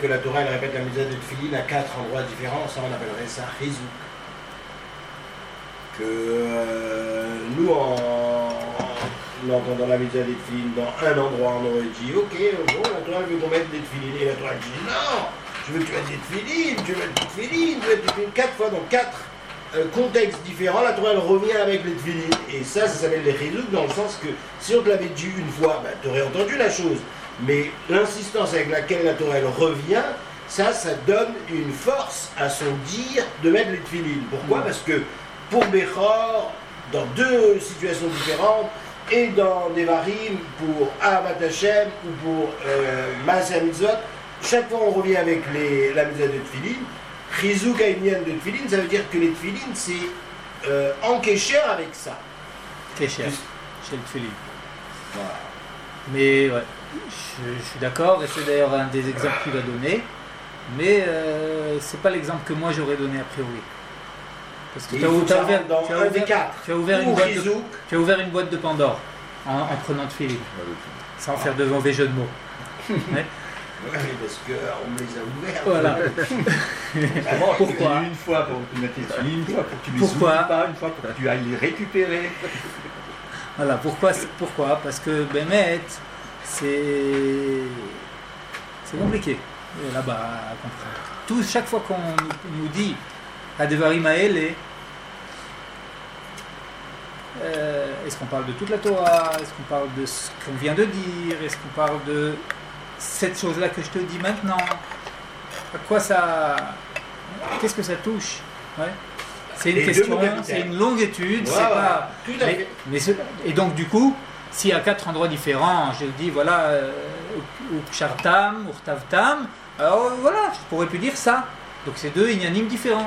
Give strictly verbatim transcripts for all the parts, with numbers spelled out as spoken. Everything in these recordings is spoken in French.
Que la Torah elle répète la mitzvah de Tfilin à quatre endroits différents, ça on appellerait ça Chizouk. Que euh, nous en, en entendant la mitzvah des Tfilin dans un endroit on aurait dit ok, bon la Torah veut qu'on mette des Tfilin et la Torah dit non, je veux que tu mettes des Tfilin, tu veux mettre des Tfilin, tu veux mettre des Tfilin quatre fois dans quatre euh, contextes différents, la Torah elle revient avec les Tfilin et ça ça s'appelle les Chizouk dans le sens que si on te l'avait dit une fois, ben, tu aurais entendu la chose. Mais l'insistance avec laquelle la Torah elle revient, ça, ça donne une force à son dire de mettre les tefilines. Pourquoi ? Parce que pour Bechor, dans deux situations différentes, et dans Devarim, pour Ahavat Hashem ou pour euh, Maaseh Mitzvot, chaque fois on revient avec les, la mitzvah de tefilines. Chizouk Haïnyan de tefilines, ça veut dire que les tefilines, c'est euh, en kécher avec ça. Kécher, chez le tefilin. Voilà. Mais ouais. Je, je suis d'accord, et c'est d'ailleurs un des exemples qu'il a donné, mais euh, c'est pas l'exemple que moi j'aurais donné a priori. Parce que tu as, ouvert, tu, as ouvert, tu, as ouvert une boîte de, tu as ouvert une boîte de Pandore en, en prenant de Philippe, sans faire de mauvais jeu de mots. Ouais. Oui, parce qu'on me les a ouverts. Voilà. Pourquoi ? Une fois pour que tu mettes les filles, une fois pour que tu les oublies pas, une fois pour que tu ailles les récupérer. Voilà, pourquoi, pourquoi ? Parce que Bémet, c'est c'est compliqué là-bas à comprendre. Tout, chaque fois qu'on nous dit Adevarim Haele, euh, est-ce qu'on parle de toute la Torah ? Est-ce qu'on parle de ce qu'on vient de dire ? Est-ce qu'on parle de cette chose-là que je te dis maintenant ? À quoi ça... Qu'est-ce que ça touche ? Ouais. C'est une et question, c'est une longue étude, wow, c'est pas... Tout à fait. Mais, mais et donc du coup, si à quatre endroits différents, je dis voilà, euh, ou Pshartam, ou Rtavtam, alors voilà, je pourrais plus dire ça. Donc c'est deux inyanim différents.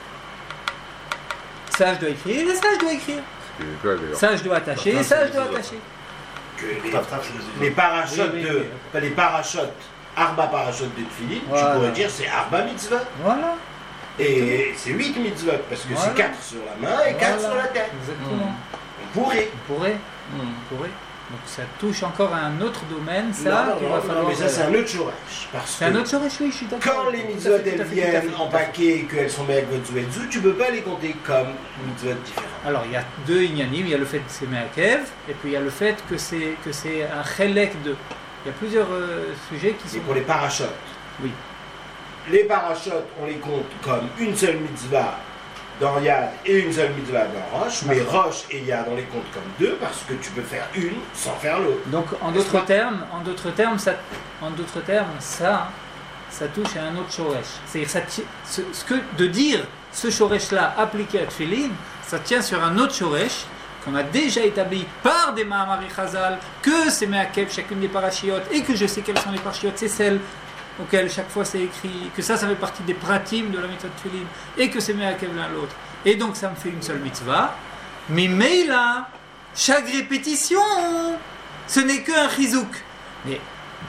Ça je dois écrire, et ça je dois écrire. Ça je dois attacher, et ça je dois attacher. Les, les parachutes oui, oui, de... Pas les parachutes, Arba parachutes de Tfilin, voilà. Tu pourrais dire c'est Arba mitzvot. Voilà. Et c'est huit mitzvot, parce que voilà. C'est quatre sur la main et quatre voilà. Sur la tête. Exactement. On pourrait. On pourrait. Mmh. On pourrait. Donc ça touche encore à un autre domaine, ça, non, non, qu'il non, va falloir... mais ça c'est un autre shoresh. C'est un autre shoresh, oui, je suis d'accord. Quand les mitzvot elles viennent en paquet et qu'elles sont me'akvot zuetzu, tu ne peux pas les compter comme mitzvot différents. Alors il y a deux inyanim, il y a le fait que c'est me'akev, et puis il y a le fait que c'est, que c'est un chelek de... Il y a plusieurs euh, sujets qui sont... Et pour les parachutes. Oui. Les parachutes, on les compte comme une seule mitzvah dans Yad et une seule mitzvah dans Roche, mais Roche et Yad on les compte comme deux parce que tu peux faire une sans faire l'autre. Donc en d'autres termes, en d'autres termes, ça, en d'autres termes, ça, ça touche à un autre shoresh. C'est-à-dire ça, ce, ce que de dire ce shoresh-là appliqué à Tfilin, ça tient sur un autre shoresh qu'on a déjà établi par des Mahamari Chazal, que c'est me'akev chacune des parachiotes et que je sais quelles sont les parachiotes, c'est celles auquel chaque fois c'est écrit, que ça, ça fait partie des pratim de la mitzvah de Tfilin, et que c'est me'akev l'un l'autre. Et donc ça me fait une seule mitzvah. Mais là, chaque répétition, ce n'est qu'un chizouk. Mais,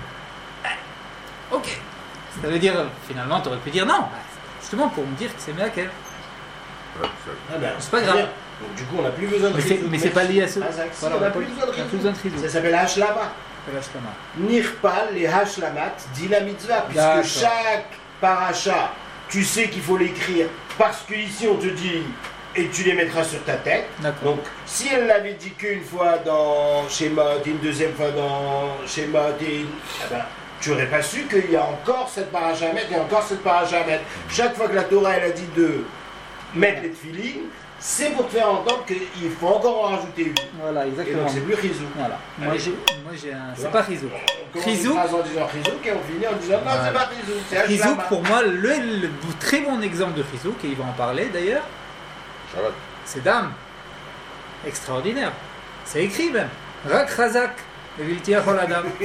ok. Ça veut dire, finalement, tu aurais pu dire non. Justement pour me dire que c'est me'akev. Ah ben, c'est pas grave. Donc du coup, on n'a plus besoin de mais chizouk. Mais c'est pas lié à ce... Ah, ça, voilà, on n'a plus besoin de chizouk. Ça s'appelle hashlama. Nirpal, les hashlamat, dit la mitzvah, puisque d'accord. Chaque paracha, tu sais qu'il faut l'écrire, parce qu'ici on te dit, et tu les mettras sur ta tête. D'accord. Donc, si elle l'avait dit qu'une fois dans Shemot, une deuxième fois dans Shemot, et une... eh ben, tu n'aurais pas su qu'il y a encore cette paracha à mettre, et encore cette paracha à mettre. Chaque fois que la Torah elle a dit de mettre les tefilines, c'est pour te faire entendre qu'il faut encore en rajouter une. Voilà, exactement. Et donc c'est plus chizouk. Voilà. Moi j'ai, moi j'ai un. C'est pas chizouk. On commence une phrase en disant chizouk et on finit en disant non, voilà. C'est pas chizouk. C'est chizouk pour moi, le, le très bon exemple de chizouk, et il va en parler d'ailleurs. C'est Dame. Extraordinaire. C'est écrit même. Rak Razak. Viltia Choladam. Mais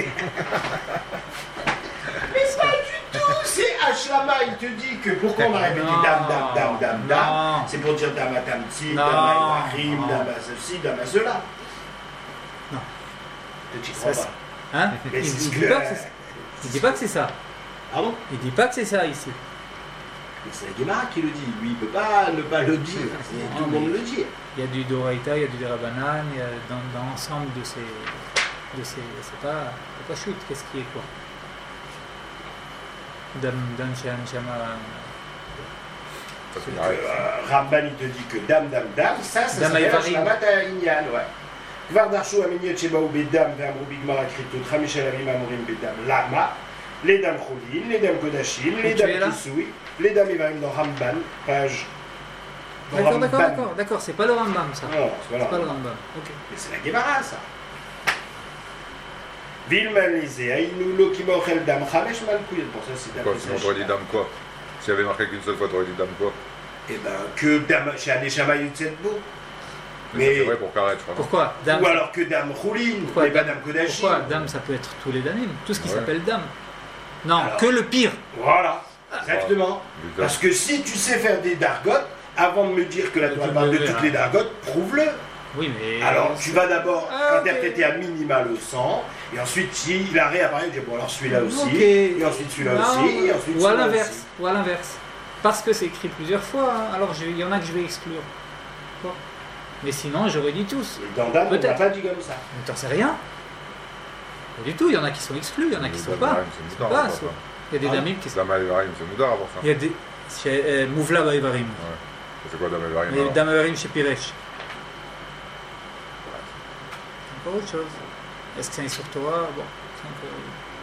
c'est pas du tout. C'est Hashlama. Il te dit que pourquoi on a répété dame, dame, dame, dame, dame. C'est pour dire dame à tamtsi, dame à ibrahim, dame à ceci, dame à cela. Non. Tu crois pas. Hein? Il ne dit, que... dit pas que c'est ça. Ah bon? Il dit pas que c'est ça ici. C'est la Gemara qui le dit. Lui, il ne peut pas ne pas le dire. C'est tout le monde le dit. Il y a du Doraïta, il y a du Derabanan, il y a dans, dans l'ensemble de ces... De ces c'est pas, c'est pas chute, qu'est-ce qui est quoi? Dam, dam, sham, shama. Euh, Ramban il te dit que dam dam dam, ça, ça Dam s'appelle Aivarim. Shlamat Inyan, ouais. Kvar darshu aminiot shebao bedam ve'amru bigmar akritot chamisha lavim amorim bedam lama, les dam cholin, les dam kodashim, les tu es là dam kisui, les dam Aivarim dans Ramban, page. dans D'accord, d'accord, Ramban. d'accord, d'accord, c'est pas le Rambam ça. Non, c'est pas C'est pas le le Rambam. Rambam. Ok. Mais c'est la Gemara, ça. Vilman lisé, aïnou lo kimochel dam chamesh malkouy. Pour ça, c'est Quoi, d'après sinon ça. t'aurais dit dame quoi? S'il y avait marqué qu'une seule fois, t'aurais dit dame quoi? Eh ben, que dam chez Aneshama Yutsetbo. Mais ça, Mais- c'est vrai pour Karet, je crois. non Pourquoi Dam, Ou alors que dam choulin, Pourquoi mais pas dam- dam kodashim. Pourquoi Dam, ça peut être tous les damim, tout ce qui Ouais. s'appelle Dam. Non, Alors- que le pire. Voilà, exactement. Du dame. Parce que si tu sais faire des dargotes, avant de me dire que la Tu Torah me parle de verras. toutes les dargotes, prouve-le. Oui, mais. Alors tu vas d'abord Ah, ok. interpréter à minima le sang, et ensuite s'il a réapparu, tu dis bon alors celui-là aussi, Ok. et ensuite celui-là Non, aussi, et ensuite ou à celui-là l'inverse, aussi. ou à l'inverse. Parce que c'est écrit plusieurs fois, hein, alors je- il y en a que je vais exclure. Quoi Mais sinon, j'aurais dit tous. Et dans Dame, on n'a Peut-être. pas dit comme ça. Mais t'en sais rien. Pas du tout, il y en a qui sont exclus, il y en a qui Le sont dame pas. Aivarim, c'est C'est Moudar, pas, alors, ça. quoi. Il y a des Ah. damim qui sont. Dame Aivarim, c'est Moudar avant ça. Il y a des. Chez euh, Mouvla Baïvarim. C'est quoi Dame Aivarim Et alors? Dame Aivarim chez Piresh. Encore autre chose. Est-ce que c'est un sur Torah? Bon, c'est encore.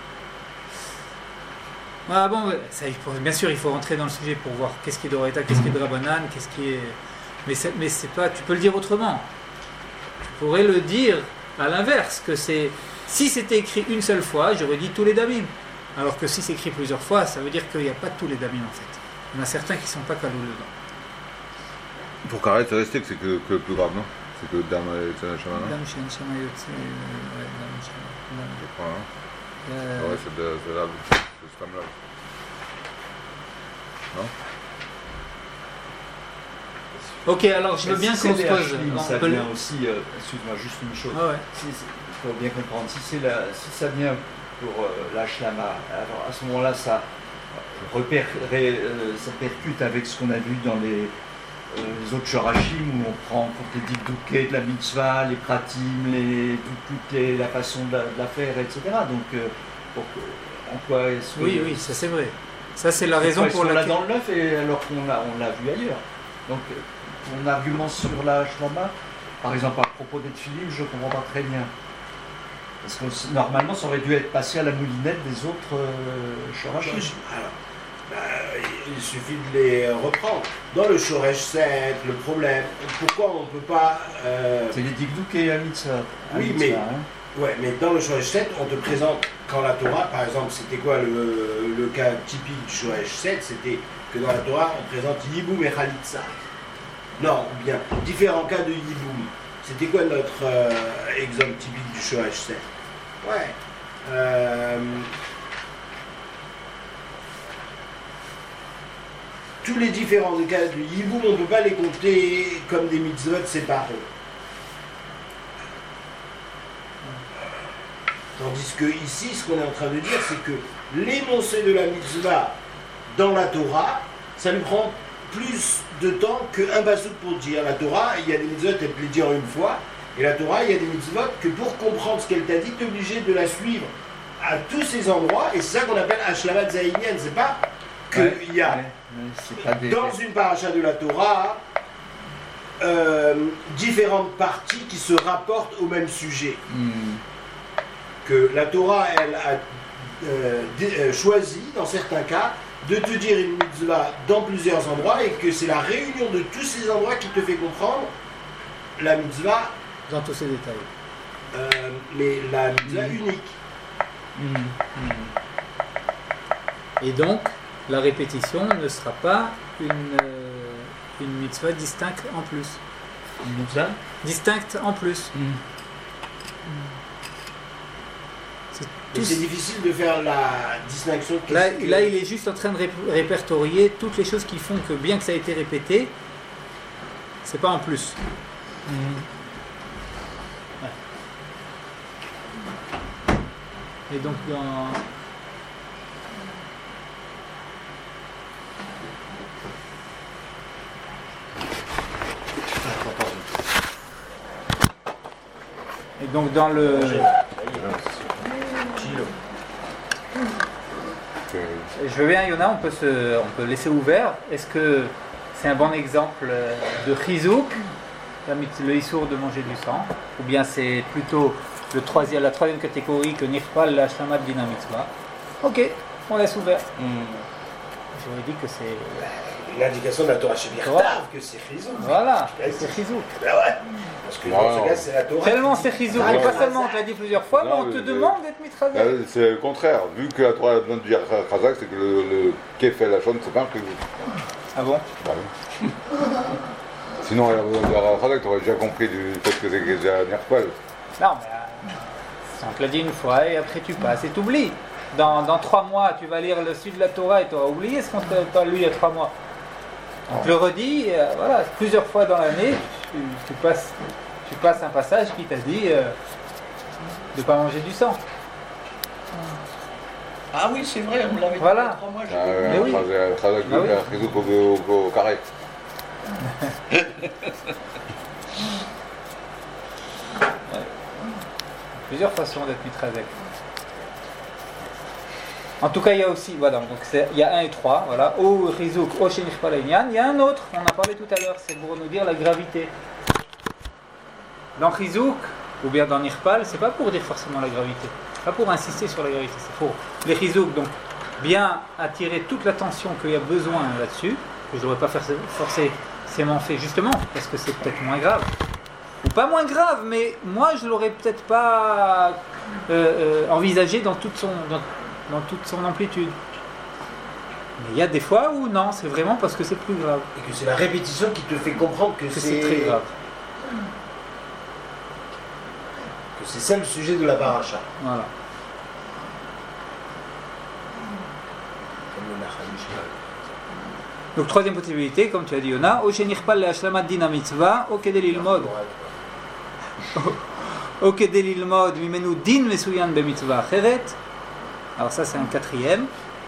Ah bon, ouais, ça, il faut- bien sûr, il faut rentrer dans le sujet pour voir qu'est-ce qui est d'Oraita, qu'est-ce qui est de Rabbanan, qu'est-ce qui est. Mais c'est, mais c'est pas. Tu peux le dire autrement. Tu pourrais le dire à l'inverse, que c'est. Si c'était écrit une seule fois, j'aurais dit tous les damim. Alors que si c'est écrit plusieurs fois, ça veut dire qu'il n'y a pas tous les damim en fait. Il y en a certains qui ne sont pas calous dedans. Pour Karet, c'est resté que c'est que, que le plus grave, non? C'est que Dame et Tzana Shama, non? Dam Shen Shama Yotze, euh, ouais, Dam Shama, Dam- Je crois, hein? euh, Ouais, c'est de, c'est là, c'est ce femme-là. Ok, alors je veux bien Si qu'on c'est se les pose. Hashlim, on ça peut le- vient aussi, euh, excuse-moi, juste une chose. Ah ouais. Si, il faut bien comprendre, si, c'est la, si ça vient pour euh, la shlama, alors à ce moment-là, ça, repère, ré- euh, ça percute avec ce qu'on a vu dans les, euh, les autres shorashim, où on prend en compte les dikdouké de la mitzvah, les pratim, les, tout- toute les- la façon de la, de la faire, et cetera. Donc, euh, pour que- en quoi est ce Oui, oui, ça c'est vrai. Ça c'est la raison pour là laquelle. dans le neuf, et alors qu'on l'a, on l'a vu ailleurs. Donc, euh, ton argument sur la shlama, par exemple à propos des tefilines, je ne comprends pas très bien. Parce que c- normalement, ça aurait dû être passé à la moulinette des autres euh, shorashim. Alors, bah, il suffit de les reprendre. Dans le Shoresh sept, le problème, pourquoi on ne peut pas. euh, C'est les dikdouké et la mitzvah. Oui, La mais- mitzvah, hein. Ouais, mais dans le Shoresh sept, on te présente, quand la Torah, par exemple, c'était quoi le, le cas typique du Shoresh sept? C'était que dans la Torah, on présente Yiboum et Khalitsa. Non, ou bien, différents cas de Yiboum. C'était quoi notre euh, exemple typique du Shoresh sept? Ouais. Euh, tous les différents cas de Yiboum, on ne peut pas les compter comme des mitzvot séparés. Tandis que ici, ce qu'on est en train de dire, c'est que l'énoncé de la mitzvah dans la Torah, ça lui prend plus de temps qu'un basouk pour dire. La Torah, il y a des mitzvot, elle te les dit en une fois, et la Torah, il y a des mitzvot que pour comprendre ce qu'elle t'a dit, tu es obligé de la suivre à tous ces endroits, et c'est ça qu'on appelle Hashlamat Zaïnian. C'est pas qu'il Ouais, y a ouais, ouais, c'est pas des- dans une paracha de la Torah euh, différentes parties qui se rapportent au même sujet. Hmm. Que la Torah, elle a euh, dé- euh, choisi, dans certains cas, de te dire une mitzvah dans plusieurs endroits et que c'est la réunion de tous ces endroits qui te fait comprendre la mitzvah, Dans tous ces détails. euh, mais la mitzvah Mhm. unique. Hmm. Hmm. Et donc, la répétition ne sera pas une, euh, une mitzvah distincte en plus. Une mitzvah. Distincte en plus. Hmm. C'est Mais tout- c'est difficile de faire la distinction. de Là, qu'est-ce que- là, il est juste en train de ré- répertorier toutes les choses qui font que, bien que ça ait été répété, c'est pas en plus. Hmm. Et donc, dans. Et donc, dans le. Que- je veux bien, Yona, on peut, se, on peut laisser ouvert. Est-ce que c'est un bon exemple de chizouk, le issour de manger du sang, ou bien c'est plutôt le troisième, la troisième catégorie que nirpal la shlamat dina mitzvah? Ok, on laisse ouvert. Mm. J'aurais dit que c'est l'indication de la Torah chez Birtav, que c'est chizouk. Voilà, c'est chizouk. Ben ouais. Parce que dans ce cas, c'est la Torah. Tellement c'est chizouk, et pas seulement, on te l'a dit plusieurs fois, non, mais on te mais demande d'être mitrazek. Ben, c'est le contraire. Vu que la Torah demande de dire chazak, c'est que le, le kefel la chonne, c'est pas un chizouk. Ah bon? Bah oui. Sinon, la chazak, t'aurais déjà compris du fait que c'est déjà nirpal. Non, mais euh, on te l'a dit une fois, et après tu passes et t'oublies. Dans, dans trois mois, tu vas lire le sud de la Torah et tu auras oublié ce qu'on t'a lu il y a trois mois. On te le redit, euh, voilà, plusieurs fois dans l'année, tu, tu, passes, tu passes un passage qui t'a dit euh, de ne pas manger du sang. Ah oui, c'est vrai, on l'avait dit voilà. il y a trois mois. Ah, mais oui. Chazak, ah, oui. chizouk au, au, au carré. Ouais. Plusieurs façons d'être mitrazek. En tout cas, il y a aussi, voilà, donc il y a un et trois, voilà, O Rizouk, O Shenirpal Inyan. Il y a un autre, on a parlé tout à l'heure, c'est pour nous dire la gravité. Dans Rizouk, ou bien dans Nirpal, c'est pas pour dire forcément la gravité, pas pour insister sur la gravité, c'est pour les Rizouk, donc bien attirer toute l'attention qu'il y a besoin là-dessus, que je ne devrais pas faire forcément fait justement, parce que c'est peut-être moins grave. Ou pas moins grave, mais moi je l'aurais peut-être pas euh, euh, envisagé dans toute son. Dans, dans toute son amplitude. Mais il y a des fois où non, c'est vraiment parce que c'est plus grave. Et que c'est la répétition qui te fait comprendre que, que c'est... c'est très grave. Que c'est ça le sujet de la paracha. Voilà. Comme le Nachal. Donc troisième possibilité, comme tu as dit Yona, O shenirpal le hashlamat dina mitzvah, O kedel ilmod. O kedel ilmod mimenu din mesuyan be mitzvah acheret. Alors ça c'est un quatrième.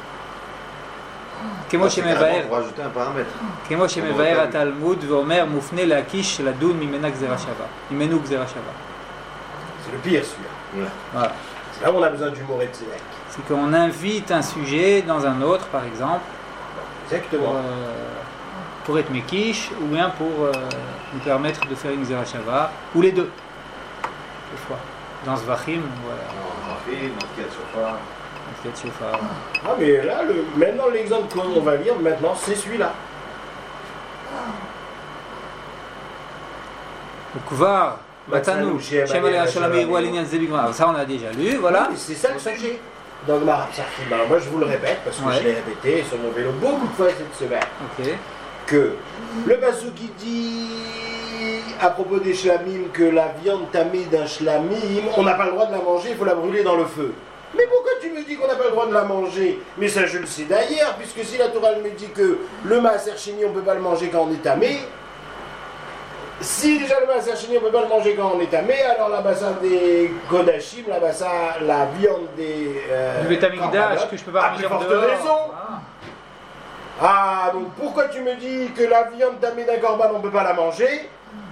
Kemo shemevaer. Pour rajouter un paramètre. Kemo shemevaer atalmud veomer mufne lakish ladun mimena gzera shava. Mimenu gzera shava. C'est le pire celui-là. Ouais. Voilà. C'est là où on a besoin du mot Retzéek. C'est qu'on invite un sujet dans un autre, par exemple, Exactement. pour, euh, pour être mekish, ou bien pour euh, nous permettre de faire une gzera shava, ou les deux. Des fois. Dans Zvachim, voilà. Non, Rafid, dans Kiat Shofar. Ah mais là, le, maintenant l'exemple qu'on va lire maintenant, c'est celui-là. Kvar, Batanu, Shem Alea Shalami Walinyan Zebigma. Ça on a déjà lu, voilà. Oui, c'est ça le sujet. Donc Marab Sarkim, alors moi je vous le répète parce que ouais. je l'ai répété sur mon vélo beaucoup de fois cette semaine. Ok. Que le Basou qui dit à propos des shlamim que la viande tamée d'un shlamim, on n'a pas le droit de la manger, il faut la brûler dans le feu. Mais pourquoi tu me dis qu'on n'a pas le droit de la manger? Mais ça je le sais d'ailleurs, puisque si la Torah me dit que le maaser sheni on ne peut pas le manger quand on est tamé, si déjà le maaser sheni on ne peut pas le manger quand on est tamé, alors la bassa des kodashim, la bassa, la viande des... Euh, du vitamine-d'âge que je peux pas manger en dehors. Raison. Ah. ah, donc pourquoi tu me dis que la viande tamée d'un corban on ne peut pas la manger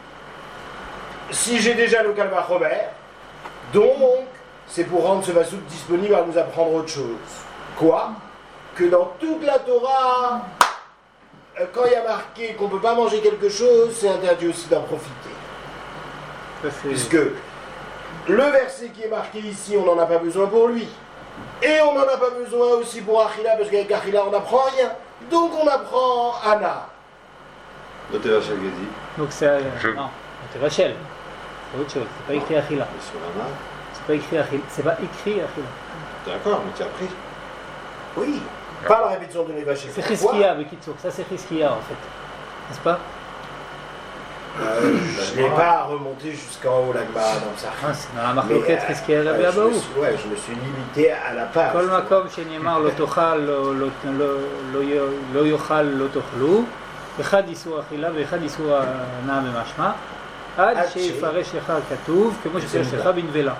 si j'ai déjà le calva Robert? Donc, c'est pour rendre ce vasouk disponible à nous apprendre autre chose. Quoi? Que dans toute la Torah, quand il y a marqué qu'on ne peut pas manger quelque chose, c'est interdit aussi d'en profiter. Puisque le verset qui est marqué ici, on n'en a pas besoin pour lui. Et on n'en a pas besoin aussi pour Achila, parce qu'avec Achila, on n'apprend rien. Donc on apprend Anna. Le Rachel Gedi. Donc c'est... Euh, non, c'est Rachel. C'est autre chose, c'est pas écrit Achila. Sur Anna. C'est pas écrit Achila. C'est pas écrit Achila. D'accord, mais tu as pris. Oui, pas la répétition de l'Evaché. C'est Chizkia, Bekitsour. Ça c'est Chizkia en fait. N'est-ce pas? euh, Je n'ai pas remonté jusqu'en haut là-bas dans ça. Ah, c'est dans la marloquette Chizkia et Rabbi Abaou. Ouais, je me suis limité à la page. Kol makom shenemar lo tochal lo yochal lo tochlu. אחד איסור אכילה ואחד איסור הנאה במשמע עד שיפרש לך כתוב כמו שפירש לך בנבלה.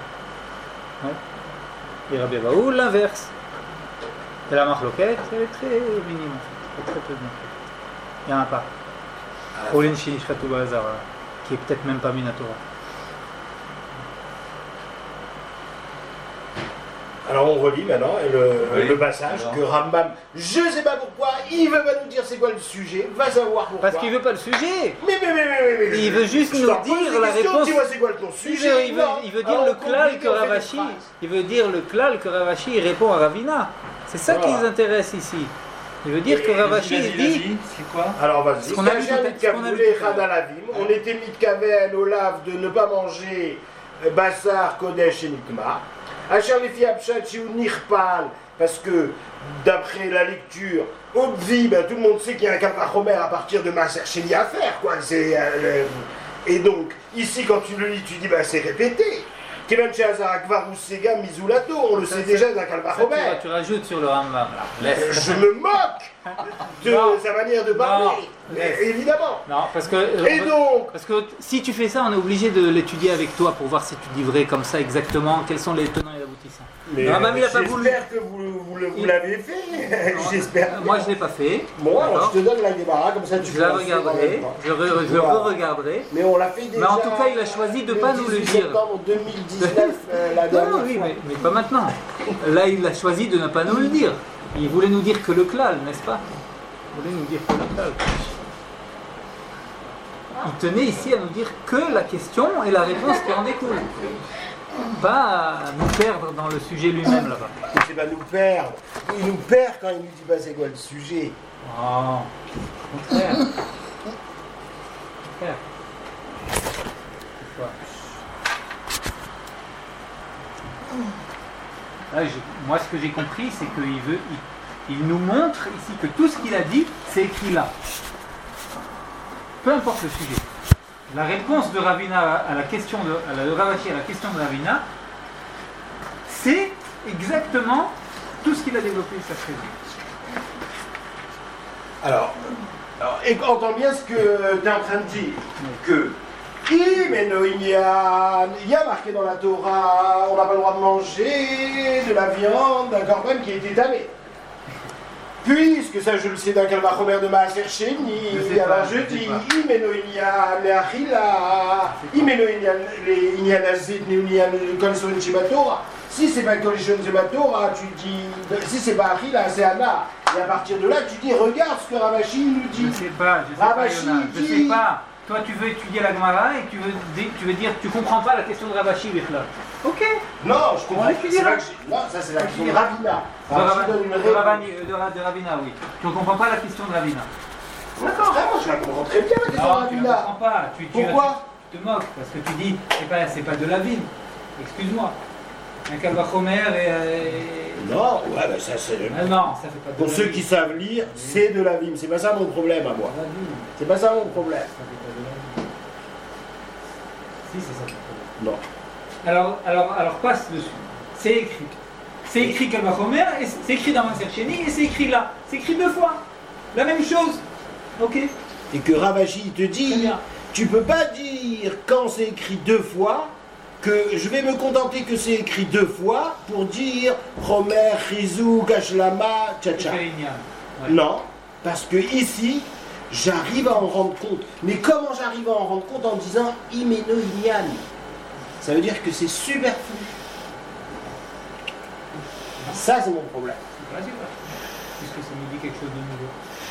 Et Rabbi Abaou, l'inverse. Et la marloquette, elle est très minime en fait. Très peu de marloquette. Il n'y en a pas. Cholin Shinishkatu Bazar, qui est peut-être même pas Minatora. Alors on relit maintenant le, Oui. le passage Alors. que Rambam, je sais pas pourquoi, il veut pas nous dire c'est quoi le sujet, va savoir pourquoi. Parce qu'il veut pas le sujet. Mais, mais, mais, mais, mais, mais, Il veut juste je nous t'en pose dire des la questions, réponse. Dis-moi c'est quoi ton Il sujet. veut, il veut, Non. il veut dire Alors, le on klal complique, que on fait des Ravashi. phrases. Il veut dire le klal que Ravashi répond à Ravina. C'est ça Voilà. qui les intéresse ici. Il veut dire que Ravashi Vas-y, dit. vas-y, c'est quoi? Alors vas-y. Ce qu'on a vu Kajan tout à- et ce qu'on a vu Kaboulé tout à l'heure. Chadalavim. On était mitkaven au lave de ne pas manger euh, Bassar, Kodesh et Nikma. Asher Lefi Abshat Shiu Nirpal, parce que d'après la lecture, Obvi, ben, tout le monde sait qu'il y a un Kalvachomer à partir de Maser Sheni à faire, quoi. C'est, euh, et donc, ici, quand tu le lis, tu dis, ben, c'est répété. Kevan Shehazar Akvar Sega Mizulato, on le Ça, sait ça- déjà d'un Ça, tu, Kalvachomer. tu rajoutes sur le Rambam là. Laisse. Je me moque de Non. sa manière de parler, Non. mais évidemment. Non, parce que. euh, Et on- donc, Parce que si tu fais ça, on est obligé de l'étudier avec toi pour voir si tu dis vrai comme ça exactement, quels sont les tenants et aboutissants. mais Non, Rambam, il a pas voulu. j'espère que vous, vous, le- vous Il- l'avez fait. J'espère. Moi, je ne l'ai pas fait. Bon, alors D'accord. je te donne la débarras, comme ça tu Je peux la en faire en même regarderai, temps. je, re- je Voilà. re-regarderai. Mais on l'a fait déjà. Mais en tout cas, il a choisi de le pas nous le dix-huit dire. septembre deux mille dix-neuf, euh, la Non, dernière non, oui, fois. mais, mais pas maintenant. Là, il a choisi de ne pas nous le dire. Il voulait nous dire que le klal, n'est-ce pas? Il voulait nous dire que le klal. Il tenait ici à nous dire que la question et la réponse qui en découle. Pas à nous perdre dans le sujet lui-même là-bas. Il ne sait pas nous perdre. Il nous perd quand il nous dit pas c'est quoi le sujet. Oh, au contraire. Au contraire. Pourquoi? Là, je- moi, ce que j'ai compris, c'est qu'il veut, il, il nous montre ici que tout ce qu'il a dit, c'est écrit là. Peu importe le sujet. La réponse de Ravina à la question de, à la, de Ravashi à la question de Ravina, c'est exactement tout ce qu'il a développé sa très bien. Alors, alors, et entends bien ce que tu es en train de dire. Que il, mais non, il y a, il y a marqué dans la Torah, on n'a pas le droit de manger de la viande d'un corban qui a été tamé. Puisque ça, je le sais d'un Kalvachomer de Maaser Sheni, Je sais alors pas, je je sais dis, pas. Imeno Inya Leachila, Imeno Inya Nazit, Inya Kolson Shibatora. Si c'est pas Kolson Shibatora, tu dis, si c'est pas Achila, c'est Anna. Et à partir de là, tu dis, regarde ce que Ravashi nous Je dit. ne sais pas, je sais pas, Ravashi Yona, je dit- sais pas. Toi, tu veux étudier la Gemara et tu veux, di- tu veux dire que tu comprends pas la question de Ravashi, Bechla. Ok. Non, je comprends. On l'étudiera. C'est pas que j'ai- Non, ça c'est la question de l'étudiera. Ravina. De, Alors, Rava- je donne une de réponse. Ravani- euh, de Ra- de Ravina, oui. Tu ne comprends pas la question de Ravina. D'accord. Vraiment, je la comprends très bien la question de Non, tu ne Ravina. comprends pas. Tu, tu, Pourquoi tu te moques parce que tu dis c'est pas, c'est pas de la vigne. Excuse-moi. Un Kalvachomer et. et- Non, ouais, bah ça c'est. Ah non, ça fait pas de Pour la ceux vigne. qui savent lire, c'est de la vime. C'est pas ça mon problème à moi. La vigne, C'est pas ça mon problème. ça fait pas de la vigne. Si, c'est ça. ton problème. Non. Alors, alors, alors passe dessus. C'est écrit. C'est écrit Kalvachomer, et c'est écrit dans Maaser Sheni, et c'est écrit là. C'est écrit deux fois. La même chose. Ok. Et que Ravashi te Très dit, bien. tu peux pas dire quand c'est écrit deux fois que je vais me contenter que c'est écrit deux fois pour dire Romer, Rizou, Kashlama, C'est Tcha-Tcha. génial. Ouais. Non, parce que ici, j'arrive à en rendre compte. Mais comment j'arrive à en rendre compte en disant Imeno Inyan? Ça veut dire que c'est superflu. Ça, c'est mon problème. C'est pas super. Puisque ça nous dit quelque chose de nouveau.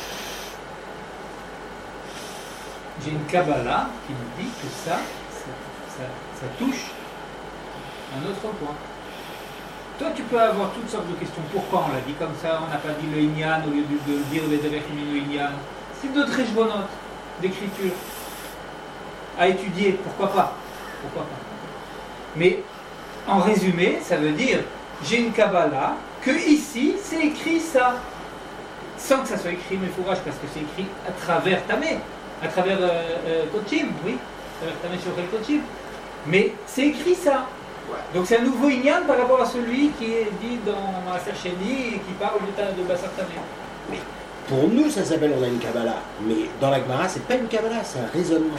J'ai une Kabbalah qui me dit que ça, ça, ça, ça touche un autre point. Toi, tu peux avoir toutes sortes de questions. Pourquoi on l'a dit comme ça? On n'a pas dit le Inyan au lieu de, de dire les Derechimino Inyan. C'est d'autres réjbonotes d'écriture à étudier. Pourquoi pas? Pourquoi pas? Mais en résumé, ça veut dire j'ai une Kabbalah que ici c'est écrit ça, sans que ça soit écrit Mefourage, parce que c'est écrit à travers Tamé, à travers euh, euh, Kochim, oui, à travers Tamé sur el Kochim. Mais c'est écrit ça. Donc c'est un nouveau Inyan par rapport à celui qui est dit dans Maaser Sheni et qui parle de, ta- de Bassar Tamé. Pour nous, ça s'appelle on a une Kabbalah. Mais dans la Gemara, c'est pas une Kabbalah, c'est un raisonnement.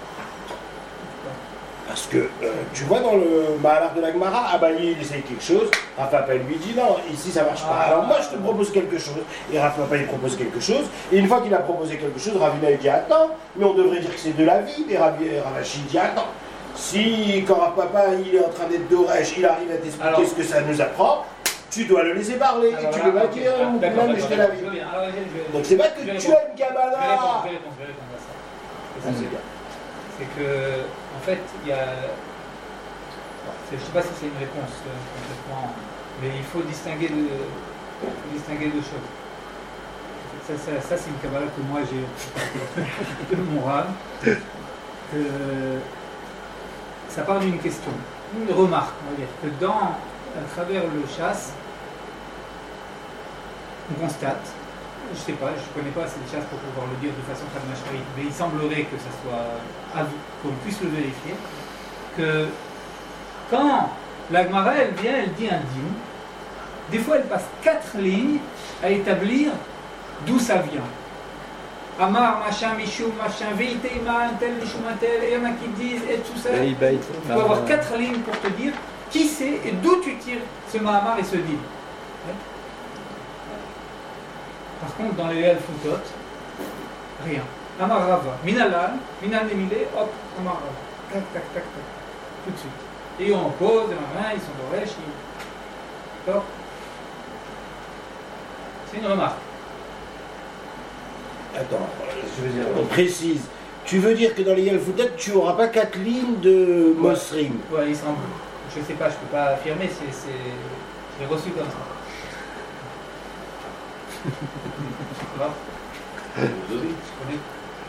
Parce que, euh, tu vois, dans le Mahalar de la Gemara, Abaye, il essaye quelque chose, Rafa Papa lui dit non, ici ça marche pas. Ah. Alors moi, je te propose quelque chose, et Rafa Papa, il propose quelque chose, et une fois qu'il a proposé quelque chose, Ravina, il dit attends, mais on devrait dire que c'est de la vie, et Ravi- Ravashi dit attends. Si, quand Rafa Papa, il est en train d'être d'Oresh, il arrive à t'expliquer Alors. ce que ça nous apprend, tu dois le laisser parler Alors et tu là, peux pas ok. dire Ah, mon d'accord, problème, mais d'accord, je t'ai la je vie. veux bien. Alors, je vais- je vais- Donc c'est pas que je vais tu répondre. as une Je vais répondre, Kabbalah. je vais répondre, je vais répondre à ça. Et ça, c'est bien. C'est que, en fait, il y a. Je ne sais pas si c'est une réponse euh, complètement. Mais il faut distinguer deux, il faut distinguer deux choses. Ça, ça, ça, c'est une Kabbalah que moi j'ai de mon rave. Que ça part d'une question, une remarque, on va dire, que dans, à travers le chasse, on constate, je ne sais pas, je ne connais pas assez de chasse pour pouvoir le dire de façon khad-mashmaït, mais il semblerait que ça soit, qu'on puisse le vérifier, que quand la Gemara, elle vient, elle dit un dîme, des fois elle passe quatre lignes à établir d'où ça vient. Amar, machin, Michou, machin, Veitema, un tel, Michou, un tel, et il y en a qui disent, et tout ça. Et il bait. Tu peux avoir quatre lignes pour te dire qui c'est et d'où tu tires ce Mahamar et ce dîme. Par contre, dans les Al-Foutot, rien. Amar Rava, Minalal, Minal Nemile, hop, Amar Rava. Tac, tac, tac, tac. Tout de suite. Et on pose, ils sont d'Oresh, ils... D'accord. C'est une remarque. Attends, Je veux dire, on précise. Tu veux dire que dans les Yalfoutet, tu n'auras pas quatre lignes de Mosrim. Ouais, il semble. Je sais pas, je peux pas affirmer, c'est, c'est... je l'ai reçu comme ça. Tu vois ? Je connais.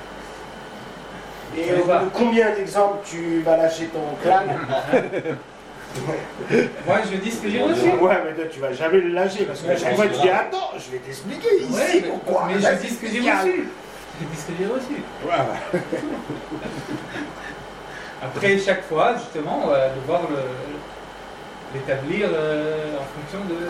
Et Je sais au pas. bout de combien d'exemples tu vas lâcher ton crâne? Moi, je dis ce que j'ai reçu. Ouais, mais toi, tu vas jamais le lâcher parce que Ouais, chaque je fois, sais tu pas. dis attends, je vais t'expliquer ici Ouais, mais, pourquoi. mais Là, je dis ce que j'ai spécial. reçu. Je dis ce que j'ai reçu. Ouais, ouais. Après, chaque fois, justement, on va devoir le, l'établir euh, en fonction de.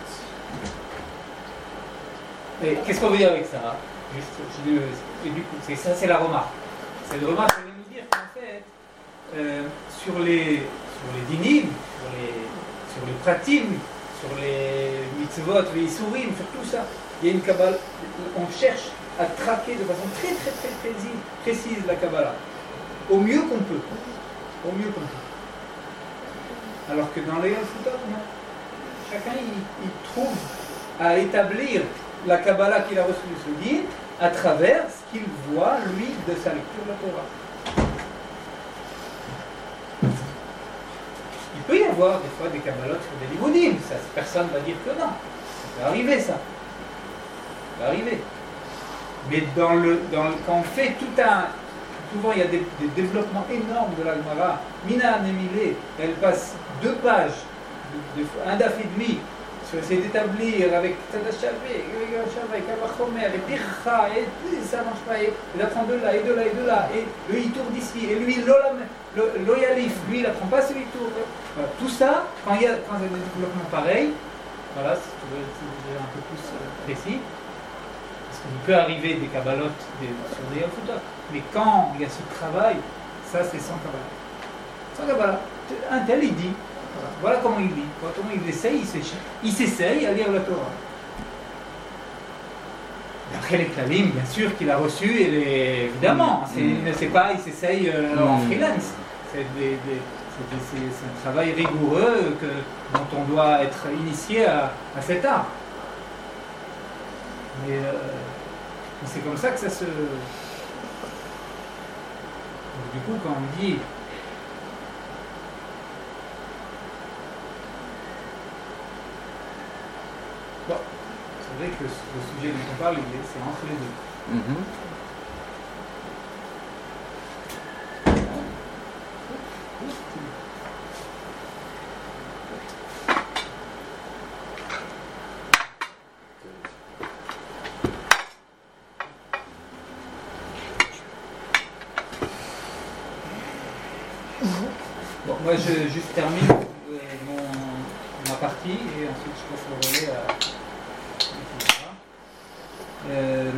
Et qu'est-ce qu'on veut dire avec ça? Juste, je dis, et du coup, c'est, ça, c'est la remarque. Cette remarque, ça veut nous dire qu'en fait, euh, sur les, sur les dinim, sur les, sur les pratim, sur les mitzvot, les isurim, sur tout ça, il y a une Kabbalah. On cherche à traquer de façon très très très précise, précise la Kabbalah, au mieux qu'on peut, au mieux qu'on peut. Alors que dans les Al-Foutot, non. Chacun il, il trouve à établir la Kabbalah qu'il a reçue de ce guide à travers ce qu'il voit, lui, de sa lecture de la Torah. Il peut y avoir des fois des Kabbalot sur des livoudim, ça, personne ne va dire que non. Ça peut arriver, ça. Ça peut arriver. Mais dans le, dans le, quand on fait tout un... Souvent, il y a des, des développements énormes de la Gemara. Mina Nemile, elle passe deux pages, de, de, un daf et demi, sur essayer d'établir avec Tadashavé, avec Avachomer, et Bircha, et ça marche pas, et il apprend de là, et de là, et de là, et lui il tourne d'ici, et lui l'Oyalif, lui il apprend pas celui tour. Voilà. Tout ça, quand il y a, quand il y a des développements pareils, voilà, si tu veux être un peu plus précis, parce qu'il peut arriver des Kabbalotes des, sur des Al-Foutot, mais quand il y a ce travail, ça c'est sans Kabbalah. Sans Kabbalah. Un tel il dit, voilà, voilà comment il dit, voilà comment il essaye, il s'essaye, il s'essaye à lire la Torah. Et après les Klavim, bien sûr qu'il a reçu, et les, évidemment, c'est, mmh. c'est pas, il s'essaye euh, mmh. en freelance. C'est, des, des, c'est, des, c'est, c'est un travail rigoureux que, dont on doit être initié à, à cet art. Mais euh, c'est comme ça que ça se... Donc, du coup, quand on dit... Bon, c'est vrai que le, le sujet dont on parle, il est, c'est entre les deux. Mhm. Bon, moi je juste termine euh, mon, ma partie et ensuite je passe le relais à... Euh,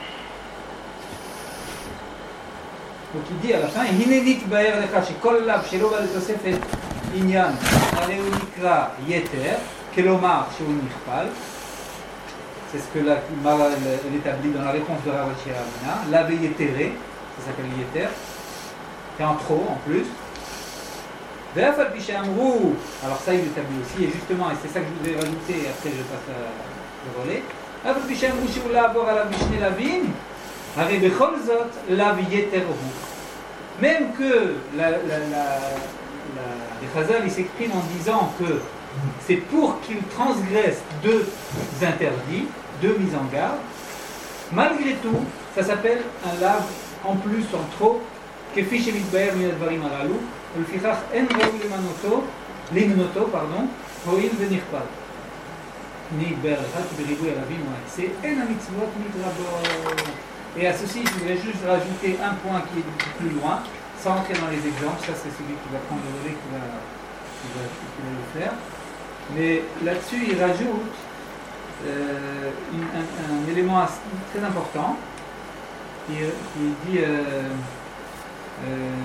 donc il dit à la fin, Hinenit ba'er lecha shekol lav shelo ba'al tosefet inyan areu nikra yeter kelomar sheu nichpal. C'est ce que la Mara elle établit dans la réponse de Rav Ashi Ravina. Lav yetere, ça s'appelle yeter, c'est en trop en plus. Ve'af al pi she'amru, alors ça il établit aussi, et justement, et c'est ça que je voudrais rajouter, et après je passe à, le relais. Ve'af al pi she'amru she'u la'avor alav bishne lavim, hare bechol zot lav yeter hu. Même que la, la, la, la, les Chazal ils s'expriment en disant que c'est pour qu'ils transgressent deux interdits, deux mises en garde, malgré tout, ça s'appelle un lave en plus, en trop, כפי שמתבהר מן הדברים הללו, ולפיכך אין ראוי למנותו, למנותו, פרדון, הואיל ונכפל. נתבהר לך כי בריבוי הלווים או ההקצה, אין המצוות מתרבות. Et à ceci, je voudrais juste rajouter un point qui est beaucoup plus loin, sans entrer dans les exemples, ça c'est celui qui va prendre le relais, qui va, qui va, qui va le faire. Mais là-dessus, il rajoute euh, une, un, un élément très important, qui, qui dit... Euh, Euh,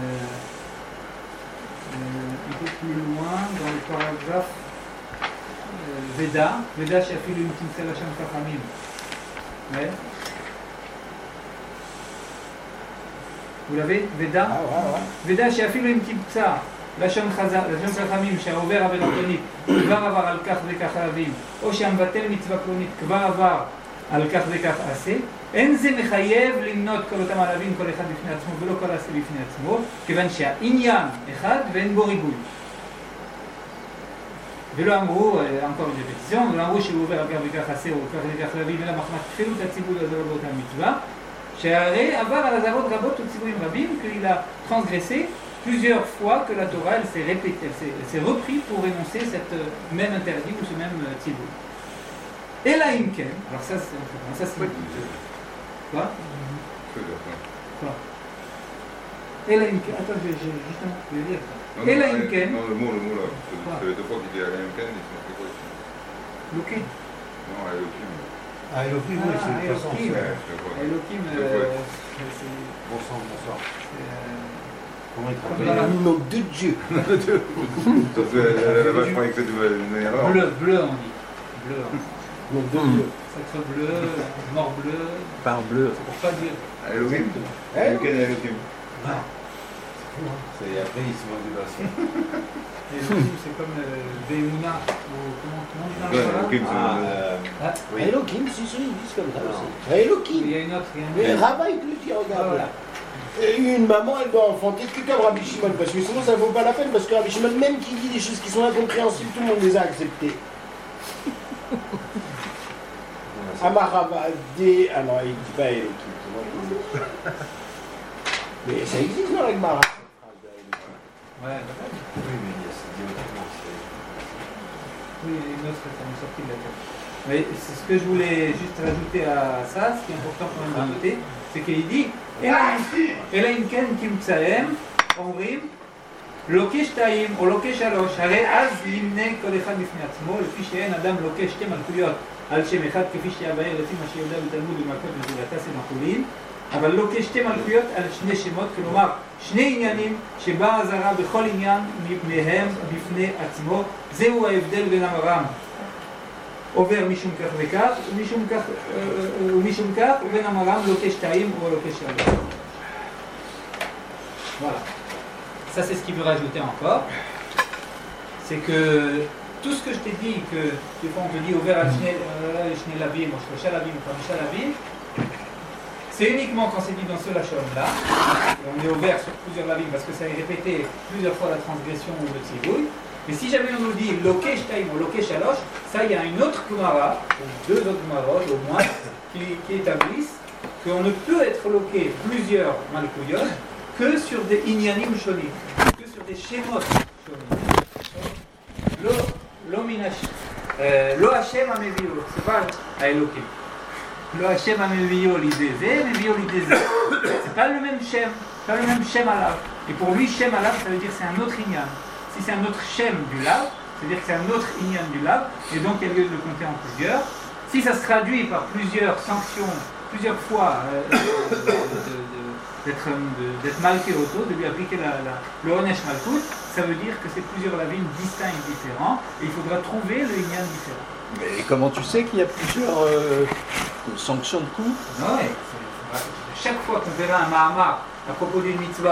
euh, un peu plus loin dans le paragraphe euh, Veda, Veda Shafilu Mtimsa Lasham Chachamim. Ouais. Vous l'avez? Veda? Ah ouais, ouais. Veda Shafilu Mtimsa Lasham Chachamim, שהעובר עבירה פלונית כבר עבר על כך וכך חייבים, או שהמבטל מצווה פלונית כבר עבר על כך וכך עשה, אין זה מחייב למנות כל אותם הלווים כל אחד בפני עצמו ולא כל עשה בפני עצמו, כיוון שהעניין אחד ואין בו ריבוי. ולא אמרו, encore une répétition, ולא אמרו שהוא עובר על כך וכך עשה או כך וכך לווים, אלא מחמת כפילות הציבור הזה באותה מצווה, שהרי עבר על אזהרות רבות וציבורים רבים, qu'il a transgressé plusieurs fois que la Torah elle s'est répétée, elle s'est, elle s'est repris pour énoncer cette même interdit ou ce même tzibur. Et la imken, alors ça c'est ça c'est quoi? Quoi? Et la imken, attends, je, je, justement, je vais lire ça. Non, Et non, la allez, imken. non, le mot, le mot là. Quoi? C'est les deux fois qu'il dit Alain Imken, ils sont fait quoi ici? Loké. Non, Elohim. Ah, Elohim, oui, c'est une façon. Elohim. Ouais, je vois. Elohim, Je euh, vois. c'est... Bonsoir, bonsoir. c'est, euh, Comment il Comme s'appelle? dans la- Le nom de Dieu. Surtout, elle elle avait vachement écrit d'une erreur. bleu, bleu on dit. Bleu. hein. Le nom de Dieu. Sacre bleu, mort bleu, Par bleu. c'est pour pas Dieu. Elohim. Eh Imken et Elohim. Ah. Et après, il se mange de la Elohim, c'est comme euh, Veouna, ou comment, comment on dit dans Ouais, le Torah? Elohim, c'est Ah, le- euh, Ah, oui. Elohim, si, si, ils disent comme ça Non. aussi. il Elohim. y a une autre, il y a une Mais autre. Rabat, il le dit, regarde Ah, là. Et une maman, elle doit enfanter que comme Rabbi Shimon, parce que sinon ça ne vaut pas la peine, parce que Rabbi Shimon, même qui dit des choses qui sont incompréhensibles, tout le monde les a acceptées. Amaravadé, ah non, il ne dit pas Elohim. c'est moi qui le dis. Mais ça existe dans la Gemara. Ouais, Oui, mais c'est dit autrement. c'est- oui, il y a une autre, ça m'est sorti de la tête. Mais c'est ce que je voulais juste rajouter à ça, ce qui est important quand même de noter, c'est qu'il dit אלא אם כן תמצאם, אומרים לוקה שתיים או לוקה שלוש, הרי אז ימנה כל אחד בפני עצמו, לפי שאין אדם לוקה שתי מלכויות על שם אחד, כפי שיבהר לפי מה שיודע בתלמוד במלכות מזולתה סמכולין, אבל לוקה שתי מלכויות על שני שמות, כלומר שני עניינים שבאה הזרה בכל עניין מהם בפני עצמו, זהו ההבדל בין המר"ם. עובר משום כך וכך, ומשום כך, ומשום כך, ובין המר"ם לוקה שתיים או לוקה שלוש. Voilà. Ça c'est ce qu'il veut rajouter encore. C'est que tout ce que je t'ai dit, que des fois on te dit ouvert à Shne Lavim, ou Shlocha Lavim, ou Khamisha Lavim, c'est uniquement quand c'est dit dans ce lachon là, et on est ouvert sur plusieurs Lavim parce que ça est répété plusieurs fois la transgression ou le tzibouille. Mais si jamais on nous dit Loke Shtaim ou Loke Shalosh, ça il y a une autre Gemara, ou deux autres Gemarot au moins, qui, qui établissent qu'on ne peut être loqué plusieurs Malkouyot que sur des Inyanim Shonim, que sur des Shemot Shonim. Lo, lo minash, euh, lo Hashem Amevio, c'est pas à Elohim. Lo Hashem Amevio l'idée zé, Amevio l'idée zé. C'est pas le même Shem, pas le même Shem Alav. Et pour lui, Shem Alav, ça veut dire c'est un autre Inyan. Si c'est un autre Shem du Lav, c'est-à-dire que c'est un autre Inyan du Lav, et donc il y a lieu de le compter en plusieurs. Si ça se traduit par plusieurs sanctions, plusieurs fois euh, de, de, de, d'être, de, d'être malké auto, de lui appliquer la, la, le Onesh Malkout, ça veut dire que c'est plusieurs lavines distincts et différents, et il faudra trouver le Inyan différent. Mais comment tu sais qu'il y a plusieurs euh, sanctions de coups? Ouais, c'est- chaque fois qu'on verra un Mahamar à propos d'une mitzvah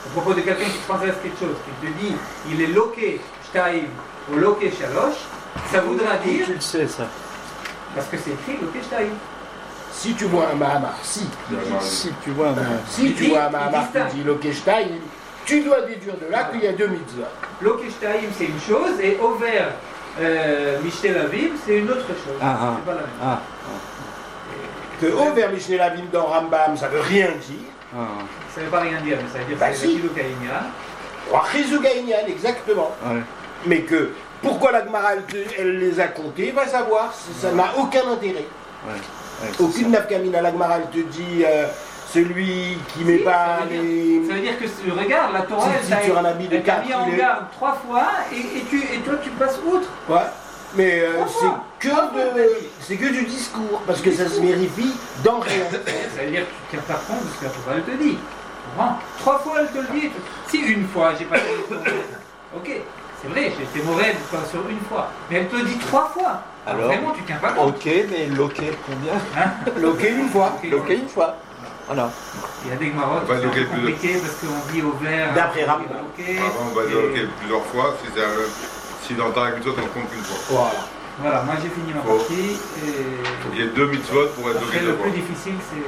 à propos de quelqu'un qui transgresse quelque chose, qui te dit il est loqué shtaim ou loqué shalosh, ça voudra dire, Tu le sais, ça. parce que c'est écrit loqué shtaim. Si tu vois un Mahamar, si, Si tu vois, moi. si Il tu dit- vois un il Mahamar distingue. qui dit Lokeshtaïm, tu dois déduire de là qu'il y a deux mitzvot. Loqué shtaim c'est une chose et over euh, Mishtel Aviv c'est une autre chose. Ah, ah. C'est pas la même. Ah, Que Over Mishneh Lavim dans Rambam, ça veut rien dire. ah, Ça ne veut pas rien dire, mais ça veut dire Bah que c'est si. le Kaïnia. Ou à Chizugaïnian, exactement. ouais. Mais que pourquoi la Gemara elle, te- elle les a comptés, va savoir, ça ça n'a aucun intérêt. Ouais, ouais, c'est Aucune ça. nafkamina, la Gemara elle te dit euh, celui qui met Si, pas ça veut dire- les. Ça veut dire que ce- regarde, la Torah, Si- elle si t'a tu as un habit de elle t'a quatre, mis en il est- garde trois fois et, et, tu, et toi tu passes outre. Ouais. Mais euh, Trois c'est fois. que Trois fois, de, vas-y. c'est que du discours, parce que ça se vérifie dans rien. Ça veut dire que tu ne tiens pas compte de ce que la Torah elle te dit. Comprends? Trois fois elle te le dit. Si une fois j'ai pas fait le tour, ok, c'est vrai, j'ai été mauvais sur une fois. Mais elle te le dit trois fois. Alors, Alors, vraiment, tu tiens pas compte. Ok, mais loqué combien? Loqué une fois. Ok. Loqué une fois. Voilà. Il y a des marottes On va qui sont loquer un peu plus de- compliquées parce qu'on dit au vert. D'après on Rambam. dit loqué, Avant, on va et- débloquer plusieurs fois. Si, c'est la même- si dans ta mitzvot, on compte qu'une fois. Voilà. Voilà, moi j'ai fini ma Faut- partie. Il Et... y a deux mitzvot pour être Après, bloqué le deux fois. plus difficile, c'est.